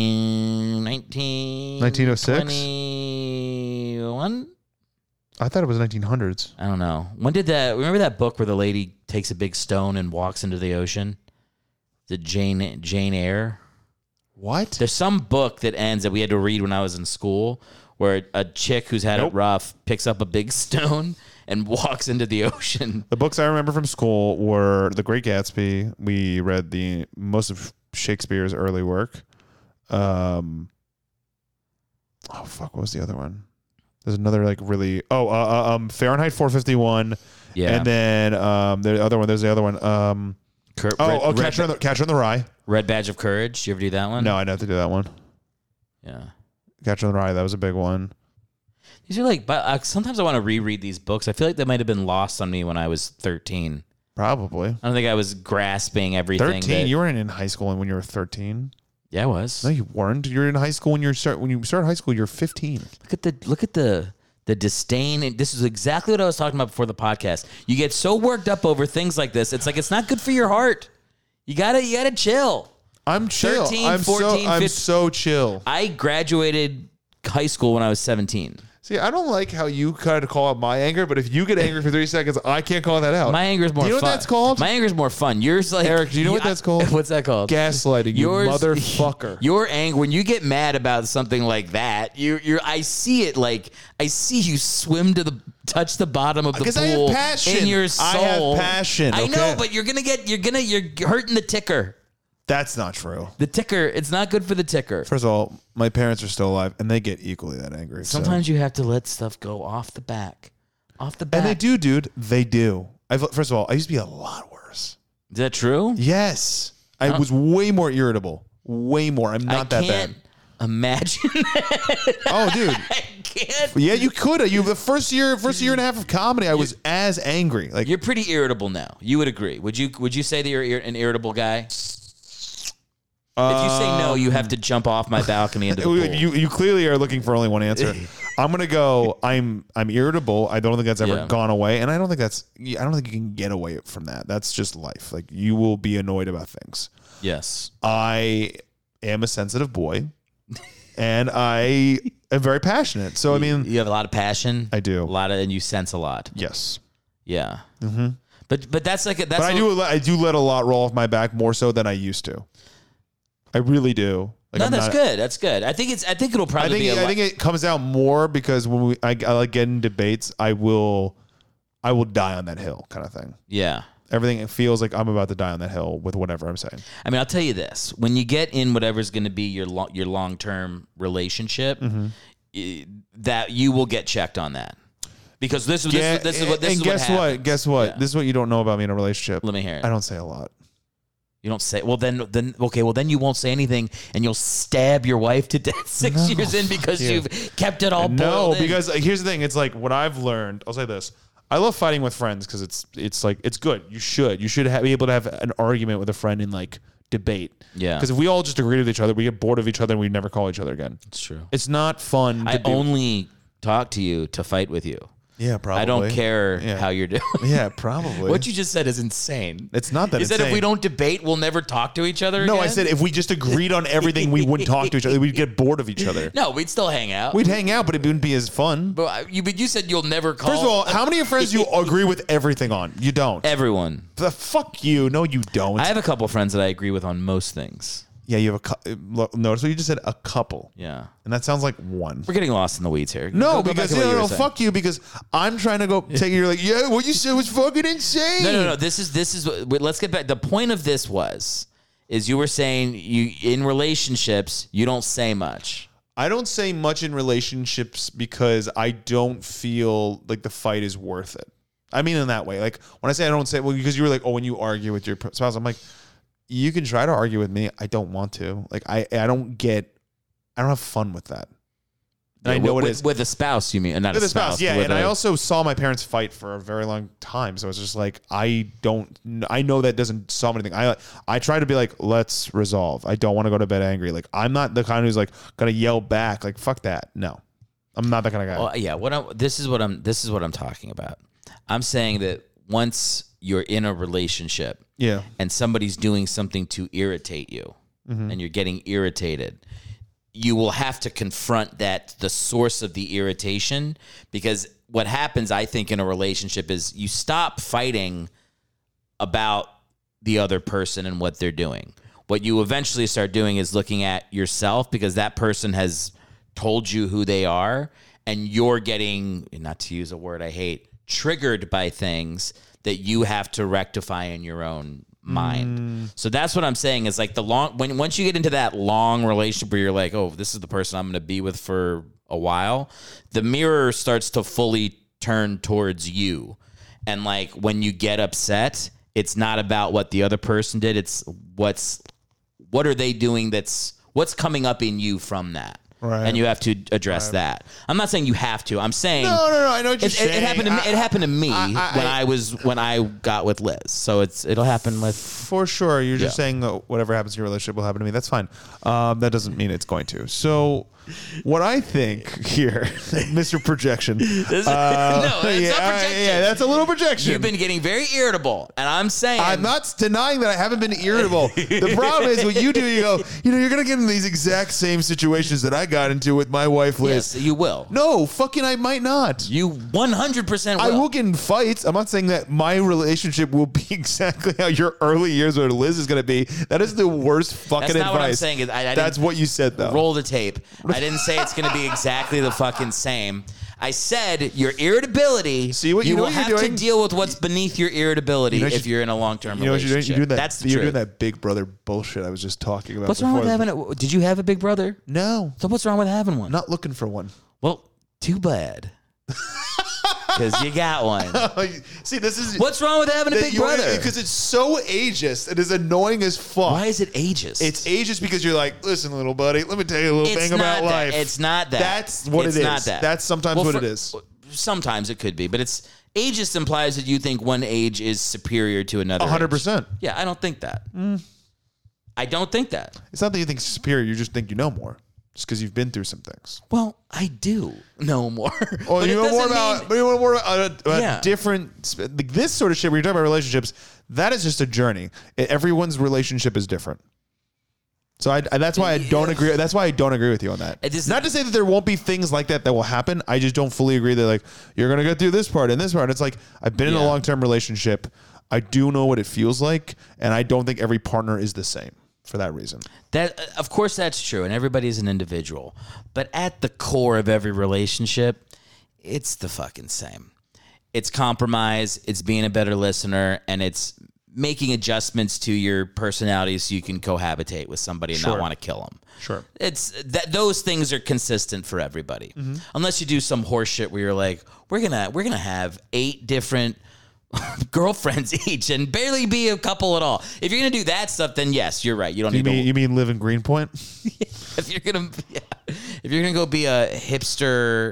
1906? 21? I thought it was 1900s. I don't know. When did that? Remember that book where the lady takes a big stone and walks into the ocean? The Jane Eyre. What? There's some book that ends that we had to read when I was in school, where a chick who's had it rough picks up a big stone and walks into the ocean. The books I remember from school were The Great Gatsby. We read most of Shakespeare's early work. Oh fuck! What was the other one? There's another like really. Fahrenheit 451. Yeah. And then the other one. There's the other one. Catcher in the Rye. Red Badge of Courage. You ever do that one? No, I didn't have to do that one. Yeah. Catcher in the Rye. That was a big one. These are like, but sometimes I want to reread these books. I feel like they might have been lost on me when I was 13. Probably. I don't think I was grasping everything. 13. You weren't in high school when you were 13. Yeah, I was. No, you weren't. You're in high school when you start high school. You're 15. Look at the disdain. And this is exactly what I was talking about before the podcast. You get so worked up over things like this. It's like it's not good for your heart. You gotta chill. I'm chill. 13, I'm 14, I'm 15. so chill. I graduated high school when I was 17. See, I don't like how you kind of call out my anger, but if you get angry for 3 seconds, I can't call that out. My anger is more fun. Do you know what that's called? My anger is more fun. Yours like Eric, do you know what that's called? What's that called? Gaslighting, you motherfucker. Your anger, when you get mad about something like that, I see it like I see you swim to touch the bottom of the Because pool I have passion. in your soul. I have passion. I know, okay? but you're hurting the ticker. That's not true. The ticker, it's not good for the ticker. First of all, my parents are still alive, and they get equally that angry. so- Sometimes you have to let stuff go off the back. Off the back. And they do, dude. They do. First of all, I used to be a lot worse. Is that true? Yes. I was way more irritable. Way more. I'm not that bad. Imagine that. Oh, dude. I can't. Yeah, you could. The first year and a half of comedy, I was as angry. Like You're pretty irritable now. You would agree. Would you say that you're an irritable guy? If you say no, you have to jump off my balcony into the pool. you clearly are looking for only one answer. I'm gonna go. I'm irritable. I don't think that's ever gone away, and I don't think you can get away from that. That's just life. Like you will be annoyed about things. Yes. I am a sensitive boy, and I am very passionate. So I mean, you have a lot of passion. I do. And you sense a lot. Yes. Yeah. Mm-hmm. But that's like that's. But I do let a lot roll off my back more so than I used to. I really do. Like, that's good. That's good. I think it'll probably be. I think it comes out more because when I like get in debates, I will die on that hill kind of thing. Yeah. Everything feels like I'm about to die on that hill with whatever I'm saying. I mean, I'll tell you this: when you get in whatever's going to be your long-term relationship, that you will get checked on that. Because this is what happens. Guess what? Yeah. This is what you don't know about me in a relationship. Let me hear it. I don't say a lot. You don't say. Well, then you won't say anything, and you'll stab your wife to death 6 years in because you've kept it all. No, boiled in. because here's the thing. It's like what I've learned. I'll say this. I love fighting with friends because it's like it's good. You should be able to have an argument with a friend in like debate. Yeah. Because if we all just agree with each other, we get bored of each other and we never call each other again. It's true. It's not fun. I only talk to you to fight with you. Yeah, probably. I don't care how you're doing. Yeah, probably. What you just said is insane. It's not that You said insane. if we don't debate, we'll never talk to each other No, again? I said if we just agreed on everything, we wouldn't talk to each other. We'd get bored of each other. No, we'd still hang out. We'd hang out, but it wouldn't be as fun. But you said you'll never call. First of all, how many of your friends you agree with everything on? You don't. Everyone. The fuck you. No, you don't. I have a couple friends that I agree with on most things. Yeah, you have notice what you just said, a couple. Yeah. And that sounds like one. We're getting lost in the weeds here. No, Go back because to what you were no, saying. fuck you. Because I'm trying to go take it. You're like, yeah, what you said was fucking insane. No. This is. Let's get back. The point of this is you were saying you in relationships you don't say much. I don't say much in relationships because I don't feel like the fight is worth it. I mean, in that way, like when I say I don't say, well, because you were like, oh, when you argue with your spouse, I'm like, you can try to argue with me. I don't want to. Like, I don't have fun with that. And I know it is. With a spouse, you mean? Not With a a spouse, yeah. with And I also saw my parents fight for a very long time. So it's just like, I know that doesn't solve anything. I try to be like, let's resolve. I don't want to go to bed angry. Like, I'm not the kind who's like going to yell back. Like, fuck that. No, I'm not that kind of guy. Well, yeah. This is what I'm talking about. I'm saying that once you're in a relationship, Yeah. and somebody's doing something to irritate you, and you're getting irritated, you will have to confront the source of the irritation, because what happens, I think, in a relationship is you stop fighting about the other person and what they're doing. What you eventually start doing is looking at yourself, because that person has told you who they are, and you're getting, not to use a word I hate, triggered by things that you have to rectify in your own mind. So that's what I'm saying is like once you get into that long relationship where you're like, oh, this is the person I'm going to be with for a while, the mirror starts to fully turn towards you. And like when you get upset, it's not about what the other person did. It's what are they doing what's coming up in you from that. Right. And you have to address that. I'm not saying you have to. I'm saying No. I know what you're saying. It happened to me when I got with Liz. So it'll happen with for sure. You're just saying that whatever happens in your relationship will happen to me. That's fine. That doesn't mean it's going to. So what I think here, Mr. Projection. It's not projection. Yeah, that's a little projection. You've been getting very irritable, and I'm saying I'm not denying that I haven't been irritable. The problem is what you do. You go, you're gonna get in these exact same situations that I got into with my wife, Liz. Yes, you will. No, fucking, I might not. You 100% will. I will get in fights. I'm not saying that my relationship will be exactly how your early years with Liz is going to be. That is the worst fucking That's advice. not what I'm saying. That's what you said, though. Roll the tape. I didn't say it's going to be exactly the fucking same. I said your irritability. See what you will know what you're have to doing? deal with what's beneath your irritability if you're in a long-term You know what you're doing? relationship. You're doing that. That's the You're truth. doing that Big Brother bullshit I was just talking about. What's wrong with before. having it? Did you have a big brother? No, So what's wrong with having one? not looking for one. Well, too bad. Because you got one. See, this is What's wrong with having a big brother? Because it's so ageist. It is annoying as fuck. Why is it ageist? It's ageist because you're like, listen, little buddy, let me tell you a little It's thing about not that. life. It's not that. That's what It's it is. not that. That's sometimes Well, what for- it is. Sometimes it could be, but it's ageist implies that you think one age is superior to another. 100%. Yeah, I don't think that. I don't think that. It's not that you think it's superior. You just think you know more. Just because you've been through some things. Well, I do know more. Oh, But you it know more doesn't about, mean- but you know more about Yeah. different, like this sort of shit where you're talking about relationships, that is just a journey. Everyone's relationship is different. So that's why I don't agree. That's why I don't agree with you on that. Not to say that there won't be things like that will happen. I just don't fully agree that like you're gonna go through this part and this part. It's like I've been in a Yeah. long-term relationship. I do know what it feels like, and I don't think every partner is the same for that reason. That, of course, that's true, and everybody's an individual. But at the core of every relationship, it's the fucking same. It's compromise. It's being a better listener, and it's making adjustments to your personality so you can cohabitate with somebody and not want to kill them. Sure. It's that those things are consistent for everybody, unless you do some horse shit where you're like, we're gonna have 8 different girlfriends each and barely be a couple at all. If you're gonna do that stuff, then yes, you're right. You don't need to. You mean live in Greenpoint? If you're gonna go be a hipster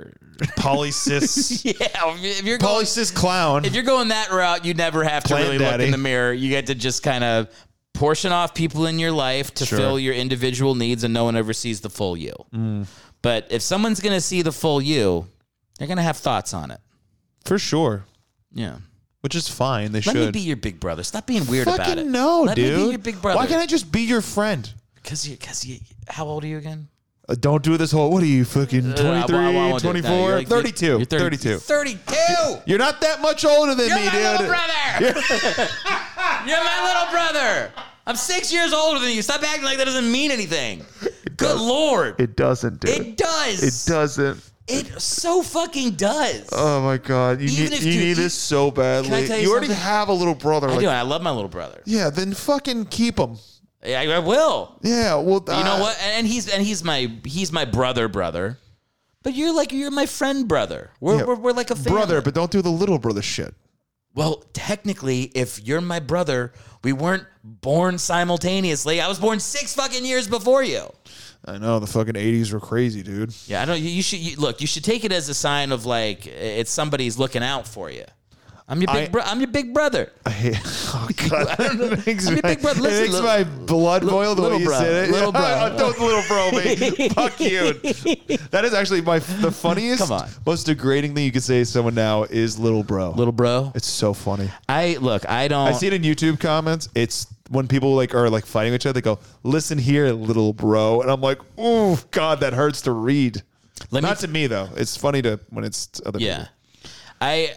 Polycis. Yeah, if you're going, Polycis clown. if you're going that route, you never have to Plant really look daddy. in the mirror. You get to just kind of portion off people in your life to Sure. fill your individual needs, and no one ever sees the full you. But if someone's going to see the full you, they're going to have thoughts on it. For sure. Yeah. Which is fine. They Let should. me be your big brother. Stop being weird about it. Fucking no, Let dude. me be your big brother. Why can't I just be your friend? Because you, how old are you again? Don't do this whole, what are you, fucking 23, I won't do it. 24? No, you're like- 32. you're 32. 32. You're not that much older than You're me, my dude. little brother. You're my little brother. I'm 6 years older than you. Stop acting like that doesn't mean anything. Good Lord. It doesn't, dude. It does. It doesn't. It so fucking does. Oh my God. You Even need, if you you- need this so badly. Can I tell you already something? have a little brother. I Like, do. I love my little brother. yeah, then fucking keep him. I will. Yeah, well, You know what? And he's my brother. But you're my friend brother. We're like a family. brother, but don't do the little brother shit. Well, technically, if you're my brother, we weren't born simultaneously. I was born 6 fucking years before you. I know the fucking 80s were crazy, dude. Yeah, I don't. You should take it as a sign of like it's somebody's looking out for you. I'm your big brother. I hate. Oh God, it makes I'm your big brother. Listen, it makes my blood boil the way little you bro, said it. little bro. Don't little bro me. Fuck you. That is actually the funniest, Come on. most degrading thing you could say to someone now is little bro. Little bro. It's so funny. I don't. I see it in YouTube comments. It's when people are fighting each other. They go, "Listen here, little bro," and I'm like, "Ooh, God, that hurts to read." Not to me though. It's funny when it's to other Yeah, people.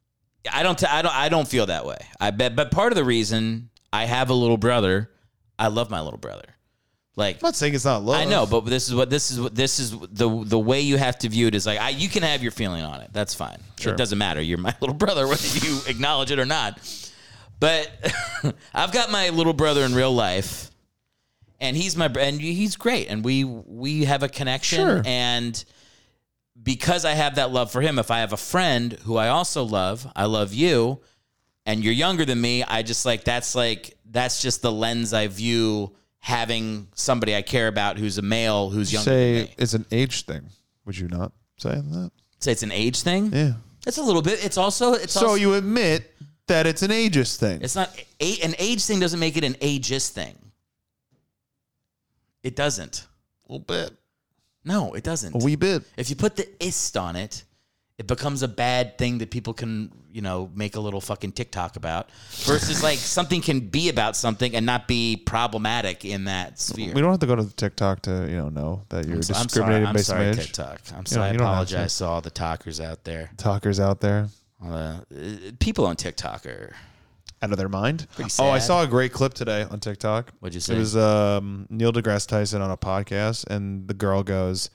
I don't feel that way. I bet, but part of the reason I have a little brother, I love my little brother. Like, I'm not saying it's not love. I know, but this is the way you have to view it is like you can have your feeling on it. That's fine. Sure. It doesn't matter. You're my little brother, whether you acknowledge it or not. But I've got my little brother in real life, and he's great, and we have a connection. Sure. And because I have that love for him, if I have a friend who I also love, I love you, and you're younger than me, I just that's just the lens I view having somebody I care about who's a male who's younger than me. It's an age thing. Would you not say that? Say it's an age thing? Yeah. It's a little bit. It's also So you admit that it's an ageist thing. it's not an age thing doesn't make it an ageist thing. It doesn't. a little bit. No, it doesn't. A wee bit. If you put the ist on it, it becomes a bad thing that people can, make a little fucking TikTok about. Versus something can be about something and not be problematic in that sphere. We don't have to go to TikTok to know that you're discriminated based on I'm sorry, age. TikTok. I'm sorry. I you don't have apologize to. to all the talkers out there. Talkers out there People on TikTok are. out of their mind. Pretty Oh, I sad. saw a great clip today on TikTok. What'd you say? It was Neil deGrasse Tyson on a podcast, and the girl goes,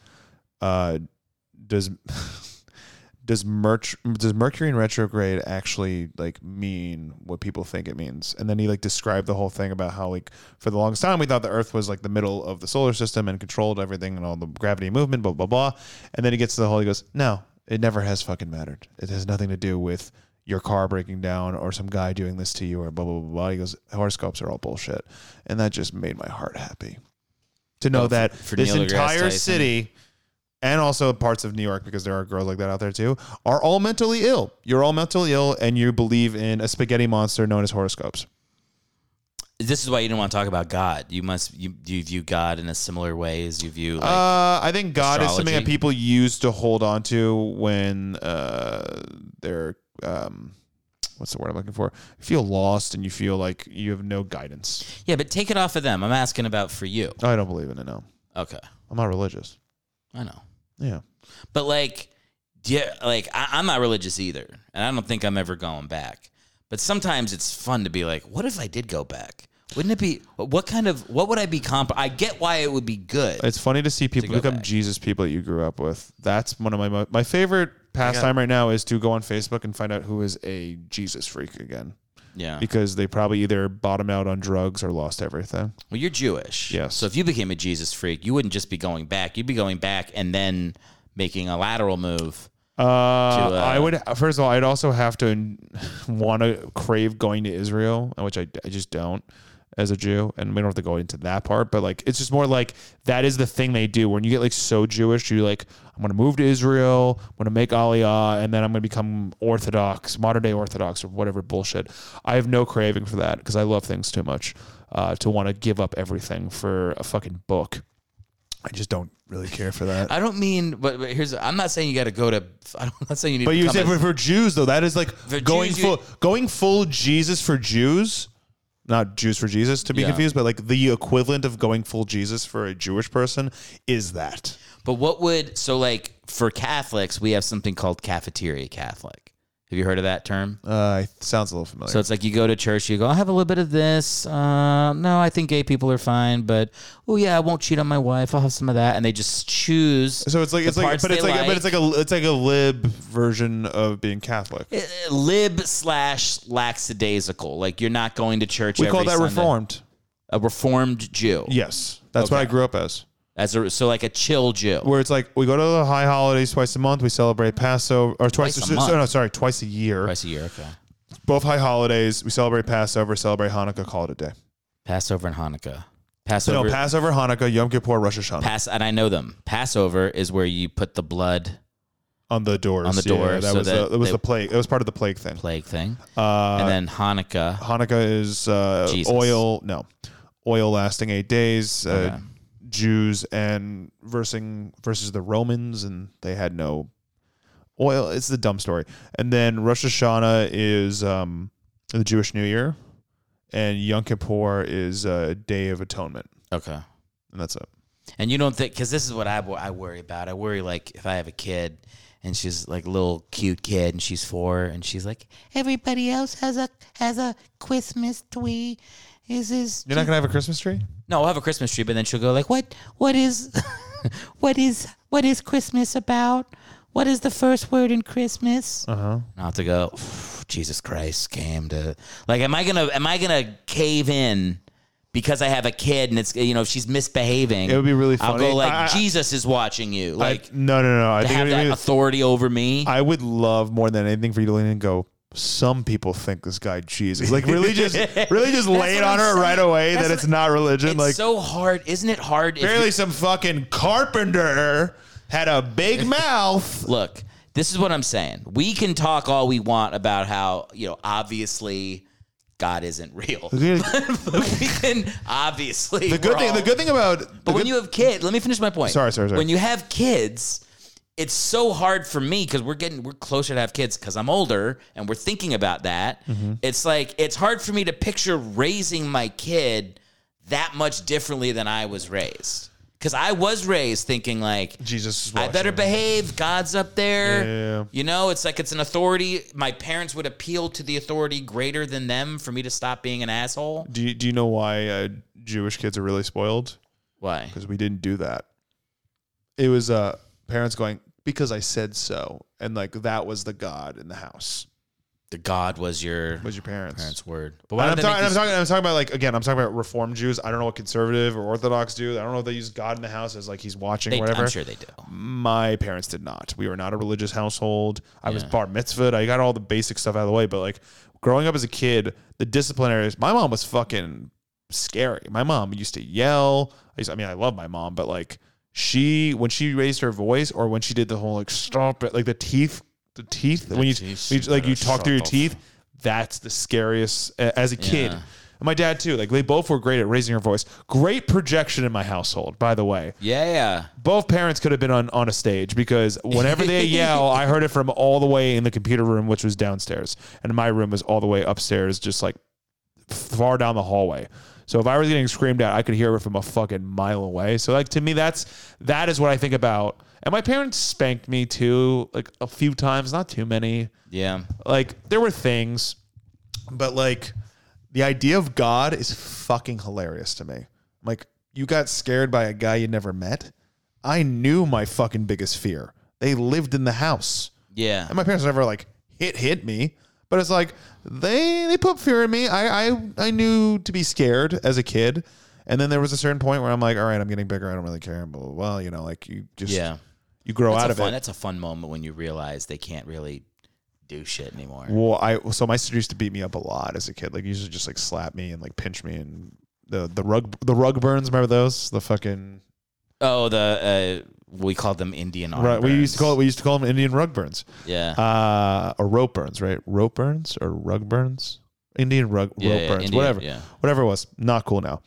"Does Mercury in retrograde actually mean what people think it means?" And then he described the whole thing about how for the longest time we thought the Earth was the middle of the solar system and controlled everything and all the gravity movement, blah blah blah. And then he gets to the whole. He goes, "No, it never has fucking mattered. It has nothing to do with your car breaking down or some guy doing this to you or blah blah blah blah." He goes, "Horoscopes are all bullshit," and that just made my heart happy to know that for this Neil deGrasse entire Tyson. city. And also parts of New York, because there are girls like that out there too, are all mentally ill. You're all mentally ill, and you believe in a spaghetti monster known as horoscopes. This is why you don't want to talk about God. You view God in a similar way as you view I think God is something astrology. that people use to hold on to when they're what's the word I'm looking for? You feel lost and you feel like you have no guidance. Yeah, but take it off of them. I'm asking about for you. I don't believe in it. No, Okay, I'm not religious. I know. Yeah. But I'm not religious either, and I don't think I'm ever going back. But sometimes it's fun to be like, what if I did go back? Wouldn't it be what would I be I get why it would be good. It's funny to see people go become back. Jesus people that you grew up with. That's one of my favorite pastime right now is to go on Facebook and find out who is a Jesus freak again. Yeah. Because they probably either bottomed out on drugs or lost everything. Well, you're Jewish. Yes. So if you became a Jesus freak, you wouldn't just be going back. You'd be going back and then making a lateral move. I would, first of all, I'd also have to want to crave going to Israel, which I just don't. as a Jew, and we don't have to go into that part, but like it's just more like that is the thing they do. When you get like so Jewish, you like, I'm gonna move to Israel, I'm gonna make Aliyah, and then I'm gonna become Orthodox, modern day Orthodox, or whatever bullshit. I have no craving for that because I love things too much to want to give up everything for a fucking book. I just don't really care for that. I don't mean, but I'm not saying you got to go to. I'm not saying you need. But to you become said for Jews though, that is like going full Jesus for Jews. Not Jews for Jesus to be confused, but like the equivalent of going full Jesus for a Jewish person is that. But what would, so like for Catholics, we have something called cafeteria Catholic. Have you heard of that term? It sounds a little familiar. So it's like you go to church, you go, I'll have a little bit of this. No, I think gay people are fine, but oh yeah, I won't cheat on my wife. I'll have some of that, and they just choose. So it's like it's like a lib version of being Catholic. Lib / lackadaisical. Like you're not going to church. We every call that Sunday. Reformed. A Reformed Jew. Yes, that's what I grew up as. So like a chill Jew. Where it's like we go to the high holidays twice a month. We celebrate Passover or twice a year. Twice a year, okay. Both high holidays. We celebrate Passover, celebrate Hanukkah, call it a day. Passover and Hanukkah. Passover, Hanukkah, Yom Kippur, Rosh Hashanah. And I know them. Passover is where you put the blood on the doors. On the door. That was the plague. It was part of the plague thing. And then Hanukkah. Hanukkah is oil lasting 8 days. Okay. Jews and versus the Romans, and they had no oil. It's the dumb story. And then Rosh Hashanah is the Jewish New Year, and Yom Kippur is a Day of Atonement. Okay. And that's it. And you don't think, because this is what I worry about. I worry like if I have a kid and she's like a little cute kid and she's 4 and she's like, everybody else has a Christmas tree. You're not gonna have a Christmas tree? No, I'll have a Christmas tree, but then she'll go like, what is Christmas about? What is the first word in Christmas? And I'll have to go, Jesus Christ came to, like, am I gonna cave in because I have a kid and it's, if she's misbehaving? It would be really funny. I'll go like, Jesus is watching you. Like, no. I think have that authority over me. I would love more than anything for you to lean in and go, some people think this guy Jesus. Like really just lay it on her right away that it's not religion. It's like so hard. Isn't it hard? Apparently some fucking carpenter had a big mouth. Look, this is what I'm saying. We can talk all we want about how, obviously God isn't real. But we can obviously. The good thing about. But when you have kids, let me finish my point. Sorry. When you have kids, it's so hard for me because we're closer to have kids because I'm older and we're thinking about that. Mm-hmm. It's like, it's hard for me to picture raising my kid that much differently than I was raised. Because I was raised thinking like, Jesus is I better behave. God's up there. Yeah. It's like it's an authority. My parents would appeal to the authority greater than them for me to stop being an asshole. Do you know why Jewish kids are really spoiled? Why? Because we didn't do that. It was parents going, because I said so. And like that was the God in the house. The God was your parents' word. But I'm talking about like, again, I'm talking about Reformed Jews. I don't know what conservative or Orthodox do. I don't know if they use God in the house as like he's watching or whatever. I'm sure they do. My parents did not. We were not a religious household. I was bar mitzvahed. I got all the basic stuff out of the way. But like growing up as a kid, the disciplinaries, my mom was fucking scary. My mom used to yell. I love my mom, but like when she raised her voice or when she did the whole like stop it, like the teeth when you talk through your teeth, that's the scariest as a kid. And my dad too, like they both were great at raising their voice. Great projection in my household, by the way. Yeah. Both parents could have been on a stage because whenever they yell, I heard it from all the way in the computer room, which was downstairs, and my room was all the way upstairs, just like far down the hallway. So if I was getting screamed at, I could hear it from a fucking mile away. So like to me, that is what I think about. And my parents spanked me too, like a few times, not too many. Yeah. Like there were things, but like the idea of God is fucking hilarious to me. Like you got scared by a guy you never met. I knew my fucking biggest fear. They lived in the house. Yeah. And my parents never like hit me, but it's like they put fear in me. I knew to be scared as a kid. And then there was a certain point where I'm like, all right, I'm getting bigger. I don't really care. Blah, blah, blah. Like you just, you grow out of it. That's a fun moment when you realize they can't really do shit anymore. Well, so my sister used to beat me up a lot as a kid. Like usually just like slap me and like pinch me and the rug burns. Remember those? The fucking we called them Indian arm right. burns. We used to call them Indian rug burns. Yeah. Or rope burns, right? Rope burns or rug burns? Indian rope burns, Indian, whatever. Yeah. Whatever it was. Not cool now.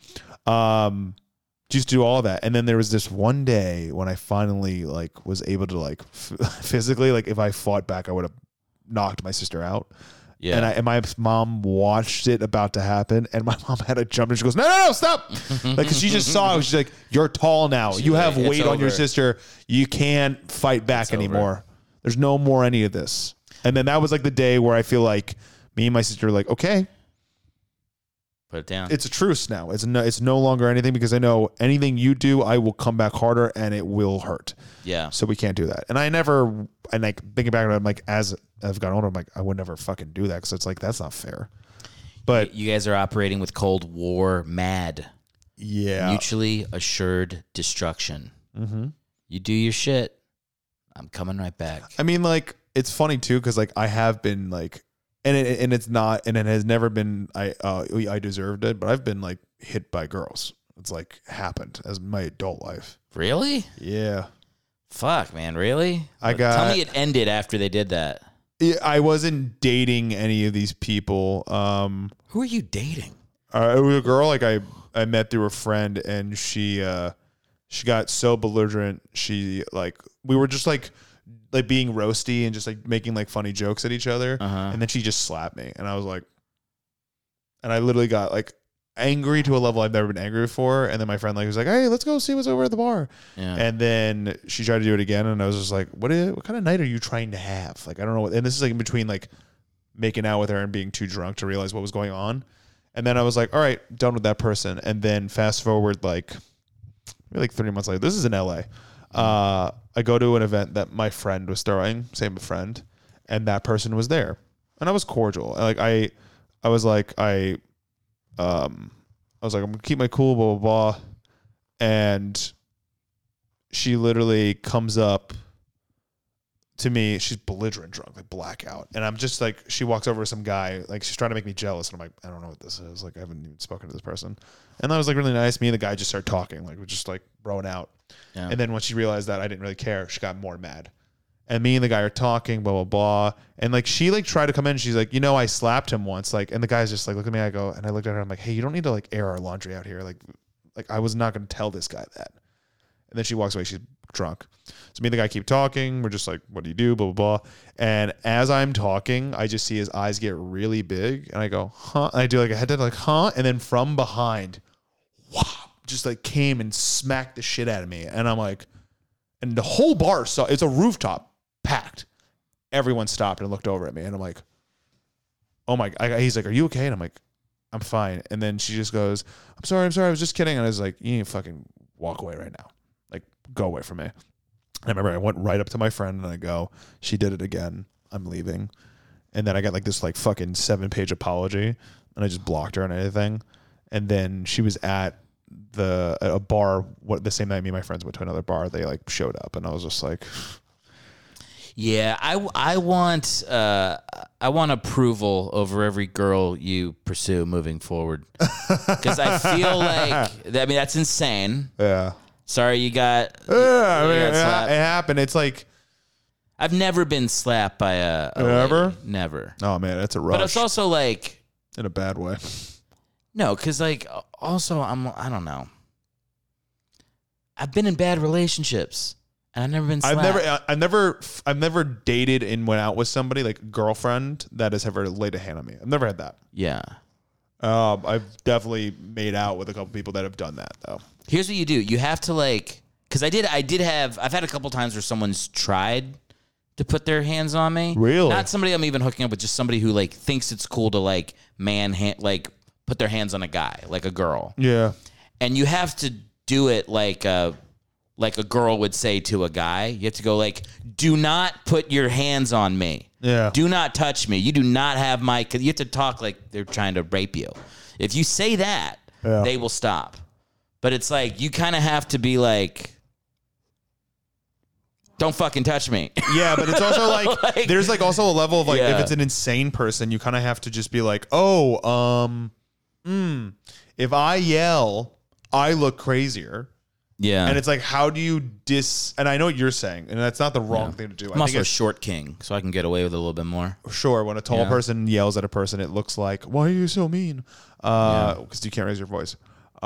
Just do all that. And then there was this one day when I finally like was able to like physically, like if I fought back, I would have knocked my sister out. Yeah. And my mom watched it about to happen, and my mom had to jump and she goes, no, stop. Like, cause she just saw it. She's like, you're tall now. You have weight on your sister. You can't fight back anymore. There's no more any of this. And then that was like the day where I feel like me and my sister are like, okay, put it down. it's a truce now. It's no longer anything, because I know anything you do, I will come back harder and it will hurt. Yeah. So we can't do that. And like thinking back, I'm like, as I've gotten older, I'm like, I would never fucking do that, because it's like, that's not fair. But you guys are operating with Cold War mad. Yeah. Mutually assured destruction. Mm-hmm. You do your shit, I'm coming right back. I mean, like, it's funny too, because like I have been like, and it's not, and it has never been. I deserved it, but I've been like hit by girls. It's like happened as my adult life. Really? Yeah. Fuck, man. Really? Tell me it ended after they did that. I wasn't dating any of these people. Who are you dating? It was a girl like I met through a friend, and she got so belligerent. She like, we were just like being roasty and just like making like funny jokes at each other. And then she just slapped me, and I was like, and I literally got like angry to a level I've never been angry before. And then my friend like was like, hey, let's go see what's over at the bar. Yeah. And then she tried to do it again, and I was just like, what kind of night are you trying to have? Like, I don't know. And this is like in between like making out with her and being too drunk to realize what was going on. And then I was like, all right, done with that person. And then fast forward like 3 months later, this is in LA. I go to an event that my friend was throwing, same friend, and that person was there, and I was cordial. Like I was like, I'm gonna keep my cool, blah blah blah, and she literally comes up to me. She's belligerent drunk, like blackout, and I'm just like, she walks over to some guy, like she's trying to make me jealous, and I'm like, I don't know what this is. Like, I haven't even spoken to this person, and that was like really nice. Me and the guy just started talking, like we're just like broing out. Yeah. And then when she realized that I didn't really care, she got more mad. And me and the guy are talking, blah, blah, blah. And like, she like tried to come in. She's like, I slapped him once. Like, and the guy's just like, look at me. I go, and I looked at her. I'm like, hey, you don't need to like air our laundry out here. Like I was not going to tell this guy that. And then she walks away. She's drunk. So me and the guy keep talking. We're just like, what do you do? Blah, blah, blah. And as I'm talking, I just see his eyes get really big. And I go, huh? And I do like a head to like, huh? And then from behind, wow, just like came and smacked the shit out of me. And I'm like, and the whole bar saw, it's a rooftop, packed. Everyone stopped and looked over at me. And I'm like, oh my, he's like, are you okay? And I'm like, I'm fine. And then she just goes, I'm sorry. I was just kidding. And I was like, you need to fucking walk away right now. Like, go away from me. And I remember I went right up to my friend and I go, she did it again. I'm leaving. And then I got like this like fucking 7-page apology, and I just blocked her and everything. And then she was at a bar the same night me and my friends went to another bar. They like showed up, and I was just like, yeah, I want approval over every girl you pursue moving forward, because I feel like that's insane. Yeah, sorry you got it happened. It's like, I've never been slapped by a never lady. Never. Oh man, that's a rush. But it's also like, in a bad way. No, because like, also I don't know. I've been in bad relationships, and I've never been slapped. I've never dated and went out with somebody, like a girlfriend, that has ever laid a hand on me. I've never had that. Yeah. I've definitely made out with a couple people that have done that though. Here's what you do. You have to like, because I've had a couple times where someone's tried to put their hands on me. Really? Not somebody I'm even hooking up with, just somebody who like thinks it's cool to like put their hands on a guy, like a girl. Yeah. And you have to do it like a girl would say to a guy. You have to go like, do not put your hands on me. Yeah. Do not touch me. You do not have cause you have to talk like they're trying to rape you. If you say that, they will stop. But it's like, you kind of have to be like, don't fucking touch me. Yeah, but it's also like, there's like also a level of like, if it's an insane person, you kind of have to just be like, if I yell, I look crazier. Yeah. And it's like, how do you and I know what you're saying, and that's not the wrong thing to do. I'm also a short king, so I can get away with it a little bit more. Sure, when a tall person yells at a person, it looks like, why are you so mean? Because you can't raise your voice.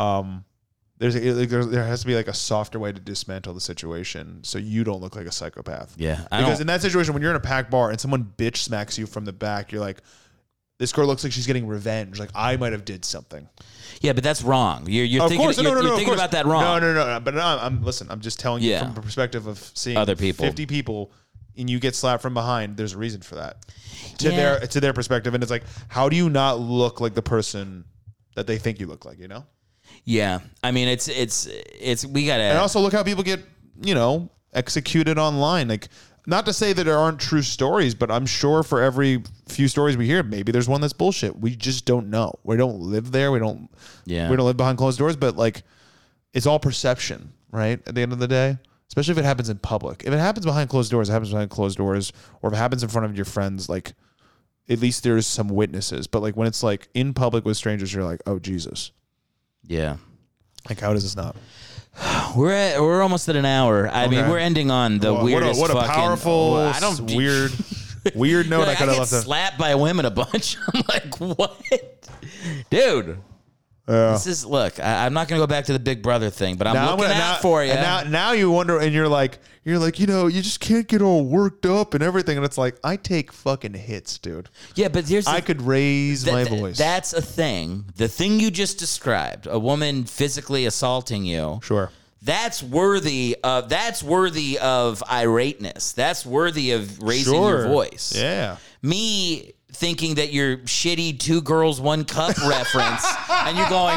There has to be like a softer way to dismantle the situation so you don't look like a psychopath. Yeah. Because in that situation, when you're in a packed bar and someone bitch smacks you from the back, you're like, this girl looks like she's getting revenge. Like, I might have did something. Yeah, but that's wrong. You're thinking about that wrong. No. But I'm just telling you from the perspective of seeing other people, 50 people, and you get slapped from behind. There's a reason for that. To their perspective, and it's like, how do you not look like the person that they think you look like? You know? Yeah. I mean, it's we gotta. And also look how people get executed online. Like, not to say that there aren't true stories, but I'm sure for every few stories we hear, maybe there's one that's bullshit. We just don't know. We don't live there. We don't live behind closed doors, but like, it's all perception, right? At the end of the day, especially if it happens in public. If it happens behind closed doors, it happens behind closed doors, or if it happens in front of your friends, like, at least there's some witnesses. But like, when it's like in public with strangers, you're like, oh, Jesus. Yeah. Like, how does this not? We're almost at an hour. I mean, we're ending on the weirdest. What a powerful, weird note. I could have left. Slapped by women a bunch. I'm like, what, dude? This is I'm not gonna go back to the Big Brother thing, but I'm looking out for you. And now you wonder, and you're like, you just can't get all worked up and everything. And it's like, I take fucking hits, dude. Yeah, but I could raise my voice. That's a thing. The thing you just described, a woman physically assaulting you. Sure. That's worthy of irateness. That's worthy of raising your voice. Yeah. Me thinking that you're shitty 2 girls 1 cup reference and you're going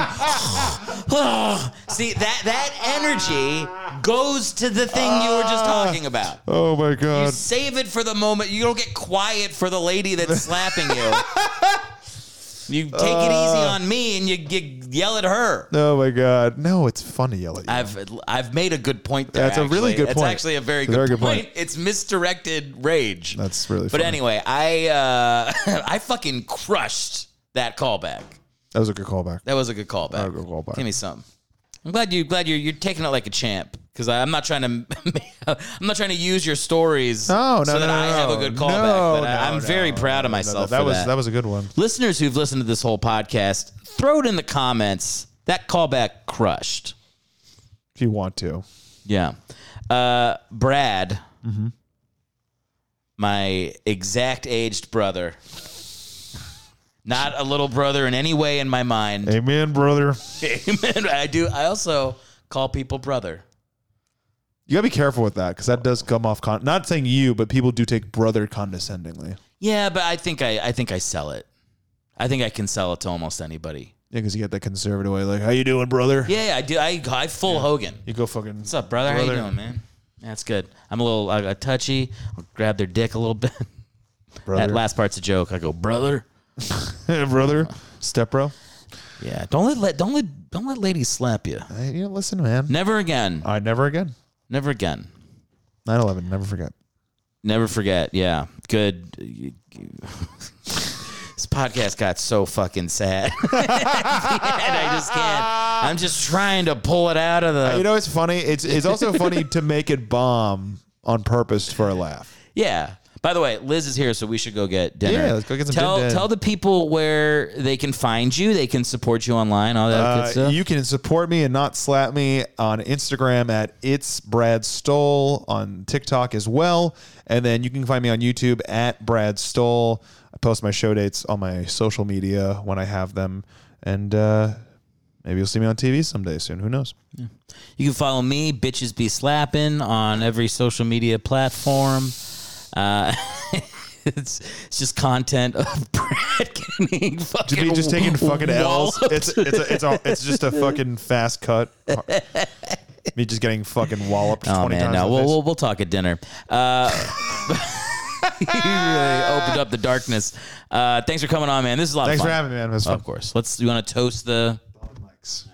see that energy goes to the thing you were just talking about. Oh my God. You save it for the moment. You don't get quiet for the lady that's slapping you. You take it easy on me and you yell at her. Oh my God. No, it's fun to yell at you. I've made a good point there. That's a really good point. It's actually a very good point. It's misdirected rage. That's really funny. But anyway, I fucking crushed that callback. That was a good callback. That was a good callback. Give me something. I'm glad you're taking it like a champ, because I'm not trying to use your stories so that I have a good callback. But I'm very proud of myself for that. That was a good one. Listeners who've listened to this whole podcast, throw it in the comments. That callback crushed. If you want to. Yeah. Brad, my exact aged brother. Not a little brother in any way in my mind. Amen, brother. Amen. I also call people brother. You gotta be careful with that, because that does come off. Not saying you, but people do take brother condescendingly. Yeah, but I think I sell it. I think I can sell it to almost anybody. Yeah, because you get that conservative way, like, how you doing, brother? Yeah, I do. I full Hogan. You go fucking. What's up, brother? How you doing, man? That's good. I'm a little touchy. I'll grab their dick a little bit. Brother. That last part's a joke. I go, brother. Brother, step bro. Yeah, don't let ladies slap you. Listen, man. Never again. Never again. Never again. 9/11. Never forget. Never forget. Yeah, good. This podcast got so fucking sad. I just can't. I'm just trying to pull it out of the. It's funny. It's also funny to make it bomb on purpose for a laugh. Yeah. By the way, Liz is here, so we should go get dinner. Yeah, let's go get some dinner. Tell the people where they can find you. They can support you online, all that good stuff. You can support me and not slap me on Instagram at It's Brad Stoll, on TikTok as well. And then you can find me on YouTube at Brad Stoll. I post my show dates on my social media when I have them. And maybe you'll see me on TV someday soon. Who knows? Yeah. You can follow me, Bitches Be Slapping, on every social media platform. It's just content of Brad getting fucking just taking fucking L's. It's just a fucking fast cut. Me just getting fucking walloped 20 times. No, we'll talk at dinner. You really opened up the darkness. Thanks for coming on, man. This is a lot of fun. Thanks for having me, man. It was fun. Of course. You want to toast the mics?